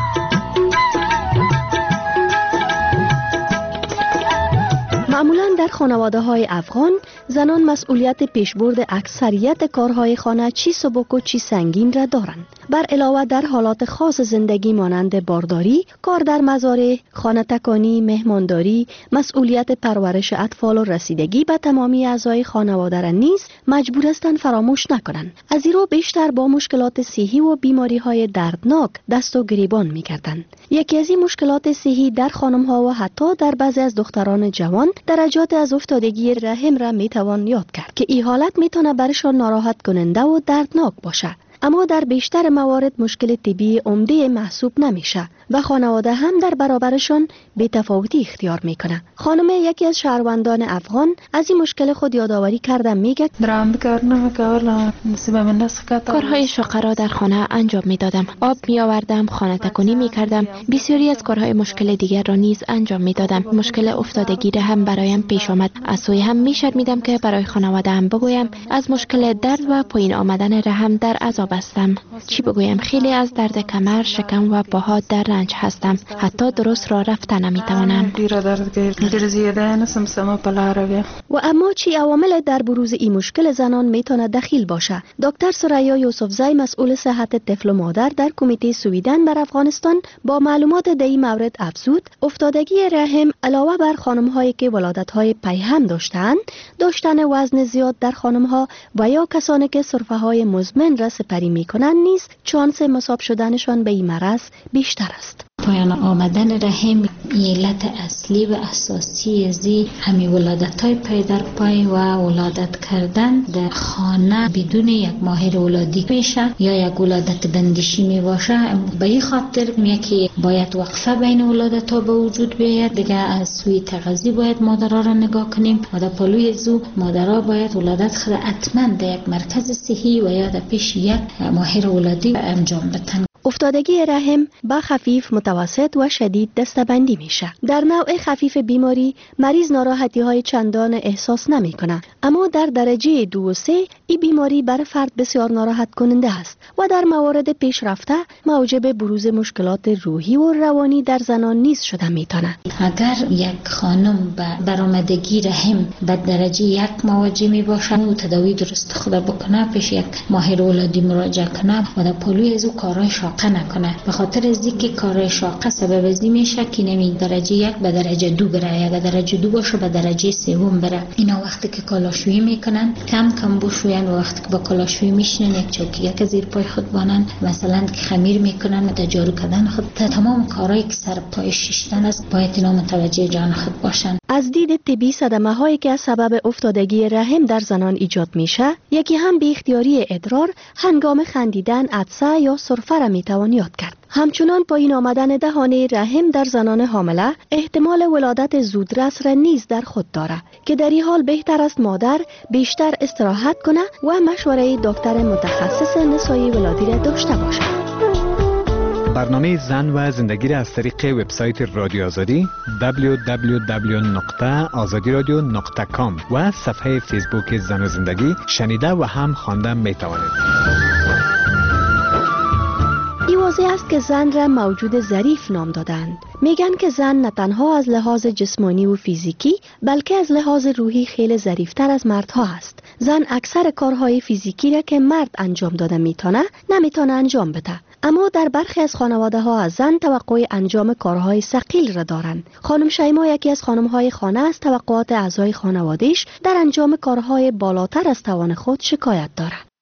معمولاً در خانواده‌های افغان زنان مسئولیت پیشبرد اکثریت کارهای خانه چی سبک و چی سنگین را دارند. بر علاوه در حالات خاص زندگی مانند بارداری، کار در مزارع، خانه تکانی، مهمانداری، مسئولیت پرورش اطفال و رسیدگی به تمامی اعضای خانواده را نیز مجبور هستند فراموش نکنند. از این رو بیشتر با مشکلات صحی و بیماری‌های دردناک دست و گریبان می‌کردند. یکی از این مشکلات صحی در خانم‌ها و حتی در بعضی از دختران جوان درجات از افتادگی رحم را میتوان یاد کرد که این حالت میتونه برشان ناراحت کننده و دردناک باشه. اما در بیشتر موارد مشکل طبی عمده محسوب نمیشه و خانواده هم در برابرشان بی‌تفاوتی اختیار میکنه. خانم یکی از شهروندان افغان از این مشکل خود یادآوری کرده میگه کارهای شاقه را در خانه انجام میدادم. آب میآوردم، خانه تکانی میکردم. بسیاری از کارهای مشکل دیگر را نیز انجام میدادم. مشکل افتادگی را هم برایم پیش آمد. از سوی هم میشرمیدم که برای خانواده هم بگویم از مشکل درد و پایین آمدن رحم در عذاب هستم. چی بگویم، خیلی از درد کمر، شکم و پاها در رنج هستم. حتی درست راه رفتن نمیتوانم. و اما چی عوامل در بروز این مشکل زنان میتونه دخیل باشه؟ دکتر سریا یوسفزی مسئول صحت طفل و مادر در کمیته سویدن بر افغانستان با معلومات در این مورد افزود افتادگی رحم علاوه بر خانم‌هایی که ولادت‌های پیهم داشتند، داشتن وزن زیاد در خانم‌ها و یا کسانی که سرفه‌های مزمن را سپری می‌کنند نیز شانس مصاب شدنشان به این مرض بیشتر است. پایان آمدن رحم علت اصلی و اساسی زی همی ولادت‌های پای در پای و ولادت کردن در خانه بدون یک ماهر ولادی میشه یا یک ولادت بندشی می باشه. به این خاطر یکی باید وقفه بین ولادت‌ها به وجود بیاید. دیگه از سوی تغذیه باید مادرها را نگاه کنیم و در پلوی زو مادرها باید ولادت خود حتما در یک مرکز صحی و یا در پیش یک ماهر ولادی انجام بدن. افتادگی رحم با خفیف، متوسط و شدید دسته‌بندی میشه. در نوع خفیف بیماری مریض ناراحتی‌های چندان احساس نمی‌کنه، اما در درجه 2 و 3 این بیماری برای فرد بسیار ناراحت کننده است و در موارد پیشرفته موجب بروز مشکلات روحی و روانی در زنان نیز شده میتونه. اگر یک خانم به برآمدگی رحم به درجه 1 مواجه می باشه و تداوی درست خود بکنه، پیش یک ماهر ولادی مراجعه کنه و در پلوی از او کارهای شاقه نکنه. به خاطر از اینکه کارهای شاقه سبب از این میشه که نمی درجه 1 به درجه 2 بره، یا درجه 2 باشه به درجه 3 بره. اینا وقتی که کالاشویی میکنن کم کم بشوین و وقتی که با کالاشویی میشینن یک چوکی یک زیر پای خود بانن، مثلا که خمیر میکنن و تجارو کردن خود، تمام کارهایی که سر پای شیشتن است باید اینا متوجه جان خود باشن. از دید طبی صدمه هایی که سبب افتادگی رحم در زنان ایجاد میشه، یکی هم بی اختیاری ادرار هنگام خندیدن، عطسه یا سرفه را میتوان یاد کرد. همچنان پایین آمدن دهانه رحم در زنان حامله احتمال ولادت زودرس را نیز در خود داره که در این حال بهتر است مادر بیشتر استراحت کنه و مشوره دکتر متخصص نسایی ولادی را داشته باشد. برنامه زن و زندگی را از طریق وبسایت رادیو آزادی www.azadiradio.com و صفحه فیسبوک زن و زندگی شنیده و هم خوانده میتوانید. این واضح است که زن را موجود ظریف نام دادند. میگن که زن نه تنها از لحاظ جسمانی و فیزیکی بلکه از لحاظ روحی خیلی ظریفتر از مردها است. زن اکثر کارهای فیزیکی را که مرد انجام داده نمیتونه انجام بده. اما در برخی از خانواده ها از زن توقع انجام کارهای ثقیل را دارند. خانم شیما یکی از خانم‌های خانه از توقعات اعضای خانواده‌اش در انجام کارهای بالاتر از توان خود شکایت دارد.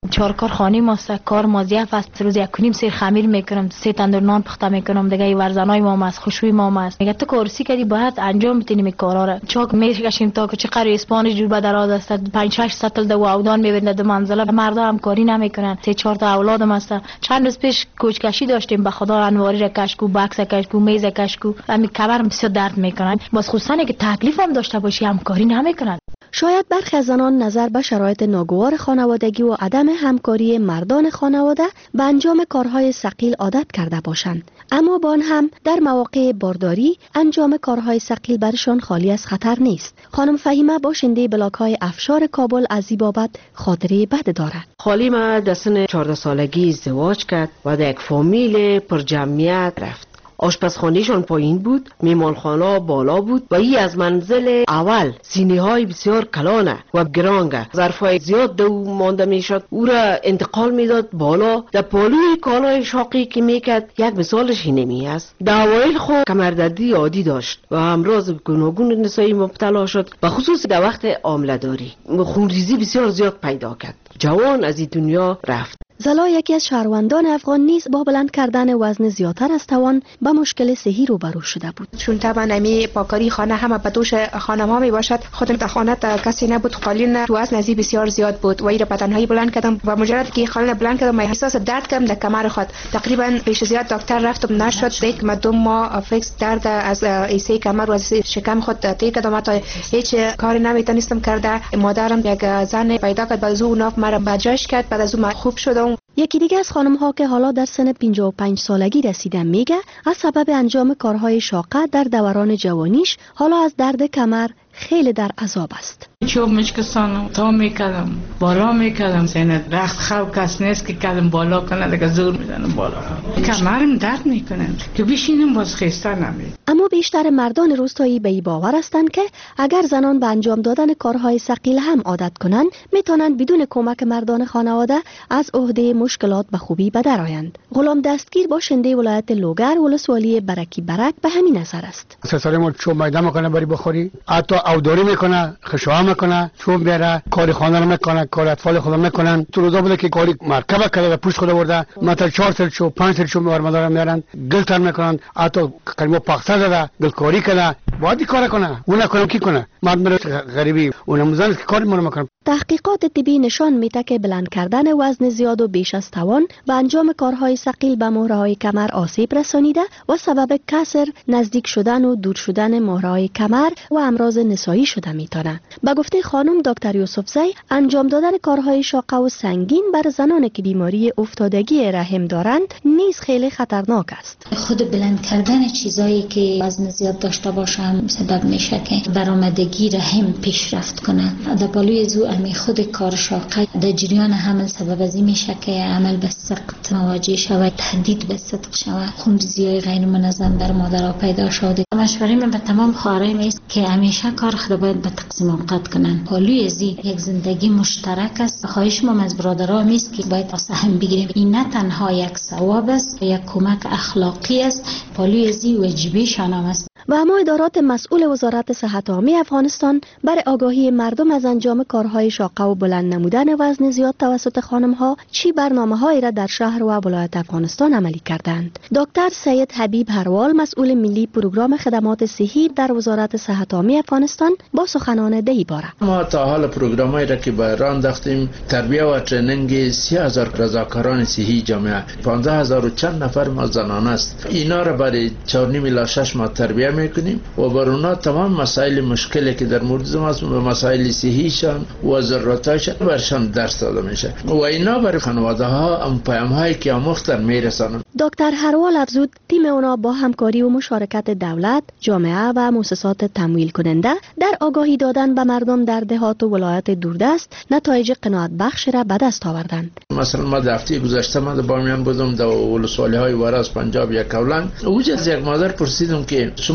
4 کار خانه ماست، کار مازیف است. روز 1.5 سیر خمیر میکنم، 3 تندور نان پخته میکنم، دیگه ورزنای مام است، خوشوی مام است. میگه تو کارسی کردی باید انجام بدی می کارا را. چاک میکشیم تا که چقدر اسپانیش جور به دراز است، 5-6 سطل دو اودان میبینه دو منزله. مردا هم کاری نمیکنن، 3-4 تا اولادم است. چند روز پیش کوچکشی داشتیم، به خدا انواری را کشکو، باکس کشکو، میز کشکو، همین کمر بسیار درد میکنن. باز خصوصا که تکلیف هم داشته باشی هم کاری نمیکنن. شاید برخی از آنان نظر به شرایط ناگوار خانوادگی و عدم همکاری مردان خانواده به انجام کارهای ثقیل عادت کرده باشند، اما با آن هم در مواقع بارداری انجام کارهای ثقیل برشان خالی از خطر نیست. خانم فهیمه باشنده بلاک‌های افشار کابل از این بابت خاطره بد دارد. خالیم در سن 14 سالگی ازدواج کرد و در یک فامیل پر جمعیت رفت. آشپزخانهشان پایین بود، میمانخانه بالا بود و ای از منزل اول سینی های بسیار کلانه و گرانگه، ظرفای زیاد دو مانده میشد. او را انتقال میداد بالا. در پالوی کالای شاقی که میکرد یک مثالش اینمی است. در اوایل خود کمردردی عادی داشت و امراض گوناگون نسایی مبتلا شد و خصوص در وقت حامله داری خونریزی بسیار زیاد پیدا کرد. جوان از این دنیا رفت. زلا یکی از شهروندان افغان نیز با بلند کردن وزن زیادتر از توان به مشکل صحی روبرو شده بود. چون طبعا امی پاکاری خانه همه به دوش خانم‌ها می باشد، خودم در خانه کسی نبود، قالین تو وزن ازی بسیار زیاد بود و ایره بدنهایی بلند کردم و مجرد که قالین بلند کردم احساس درد کردم در کمر خود. تقریبا پیش زیاد دکتر رفتم نشد، یک مدت ما فیکس درد از ایسه کمر و از شکم خود تیر کردم، تا هیچ کاری نمیتونستم کرده. مادرم یک زن پیدا کرد، بعد او ناف مرا بجاش کرد، بعد از اون خوب شدم. یکی دیگه از خانم ها که حالا در سن 55 سالگی رسیدن میگه از سبب انجام کارهای شاقه در دوران جوانیش حالا از درد کمر خیلی در عذاب است. چوب میشکستانم، تا میکردم، بالا میکردم، سینه رخت خواب کس نیست که کلم بالا کنه، دیگه زور میزنم بالا. کمرم درد میکنه که بشینم باز خسته نمید. اما بیشتر مردان روستایی به این باور هستند که اگر زنان به انجام دادن کارهای ثقیل هم عادت کنند، میتونند بدون کمک مردان خانواده از عهده مشکلات به خوبی به در آیند. غلام دستگیر باشنده ولایت لوگر ولسوالی برکی برک به همین نظر است. سسارم چوب میده میکنه بری بخوری، حتی اوداری میکنه، خشوع میکنه، چوب بیاره، کاری خانه رو میکنه، کار اطفال خود میکنن. تو روزا بوده که کاری مرکب کرده پوش خود برده، مثلا 4 سال چوب 5 سال چوب مردم میارن، گلتر میکنن، حتی کلمه پخته داده، گلکاری کنه، باید کار کنه. اون نکنه کی کنه؟ مرد میره غریبی اونم زن که کاری مون میکنه. تحقیقات طبی نشان میده که بلند کردن وزن زیاد و بیش از توان به انجام کارهای ثقیل به مهره‌های کمر آسیب رسانیده و سبب کسر، نزدیک شدن و دور شدن مهره‌های کمر و امراض نسایی شده میتونه. به گفته خانم دکتر یوسفزی، انجام دادن کارهای شاقه و سنگین بر زنان که بیماری افتادگی رحم دارند نیز خیلی خطرناک است. خود بلند کردن چیزایی که وزن زیاد داشته باشن سبب میشه که برآمدگی رحم پیشرفت کنه. در بالای زو امی خود کار شاقه در جریان حمل سبب از این میشه که عمل به سقط مواجه شود، تهدید به صدق شود، خونریزی‌های غیر منظم در مادرها پیدا شده. مشوره من به تمام خواهرای است که همیشه کار خود باید به تقسیم اوقات کنن. پالوی ازی یک زندگی مشترک است. خواهش ما از برادرها است که باید سهم بگیریم. این نه تنها یک ثواب است، یک کمک اخلاقی است. پالوی ازی واجبی شانم است. و اما ادارات مسئول وزارت صحت عامه افغانستان برای آگاهی مردم از انجام کارهای شاقه و بلند نمودن وزن زیاد توسط خانم‌ها چی برنامه‌هایی را در شهر و ولایت افغانستان عملی کردند. دکتر سید حبیب هروال، مسئول ملی پروگرام خدمات صحی در وزارت صحت عامه افغانستان، با سخنان دی باره. ما تا حال پروگرامایی را که به راه انداختیم، تربیه و ترنینگ 30,000 رضاکاران صحی جامعه، 15,000 و چند نفر ما زنان است. اینا را برای 4.5 الی 6 ماه تربیه میکنیم و بر اونا تمام مسائل مشکلی که در مورد ما و مسائل صحیشان و ضرورتاشان برشان درس داده میشه و اینا برای خانواده ها ام پیام هایی که آموختن میرسانن. دکتر هروال افزود تیم اونا با همکاری و مشارکت دولت، جامعه و مؤسسات تمویل کننده در آگاهی دادن به مردم در دهات و ولایت دوردست نتایج قناعت بخش را به دست آوردند. مثلا ما هفته گذشته ما در بامیان بودم، در ولسوالی های وراز پنجاب یک کولان. اوج از یک مادر پرسیدم که شما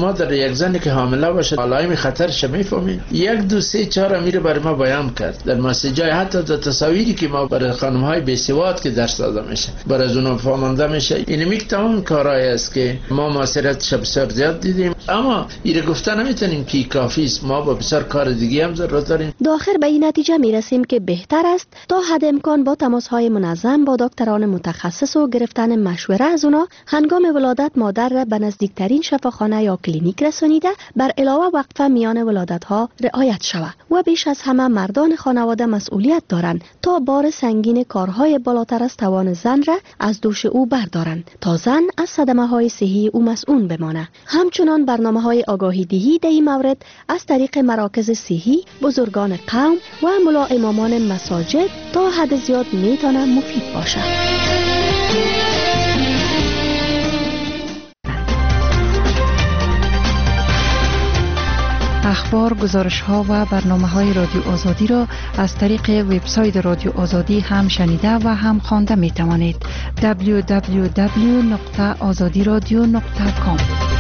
شما در یک زنی که حامله باشه علائم خطرش میفهمید. 1 2 3 4 میره برای ما بیان کرد در مسیجای، حتی در تصاویری که ما برای خانم های بی‌سواد که درس داده میشه برای از اونها فهمانده میشه. این میک تمام کارهایی است که ما معاصرتش بسیار زیاد دیدیم، اما این گفته نمیتونیم که کافی است. ما با بسیار کار دیگه هم ضرورت داریم. داخل به این نتیجه میرسیم که بهتر است تا حد امکان با تماس‌های منظم با دکتران متخصص و گرفتن مشوره از اونا هنگام ولادت مادر را به نزدیکترین شفاخانه یا کلینیک رسانیده بر علاوه وقفه میان ولادت‌ها رعایت شود. و بیش از همه مردان خانواده مسئولیت دارند تا بار سنگین کارهای بالاتر از توان زن را از دوش او بردارند تا زن از صدمه‌های صحی او مسئول بمانه. همچنان برنامه‌های آگاهی دهی در این مورد از طریق مراکز صحی، بزرگان قوم و ملا امامان مساجد تا حد زیاد میتونه مفید باشه. اخبار، گزارش‌ها و برنامه‌های رادیو آزادی را از طریق وبسایت رادیو آزادی هم شنیده و هم خوانده می‌توانید. www.azadiradio.com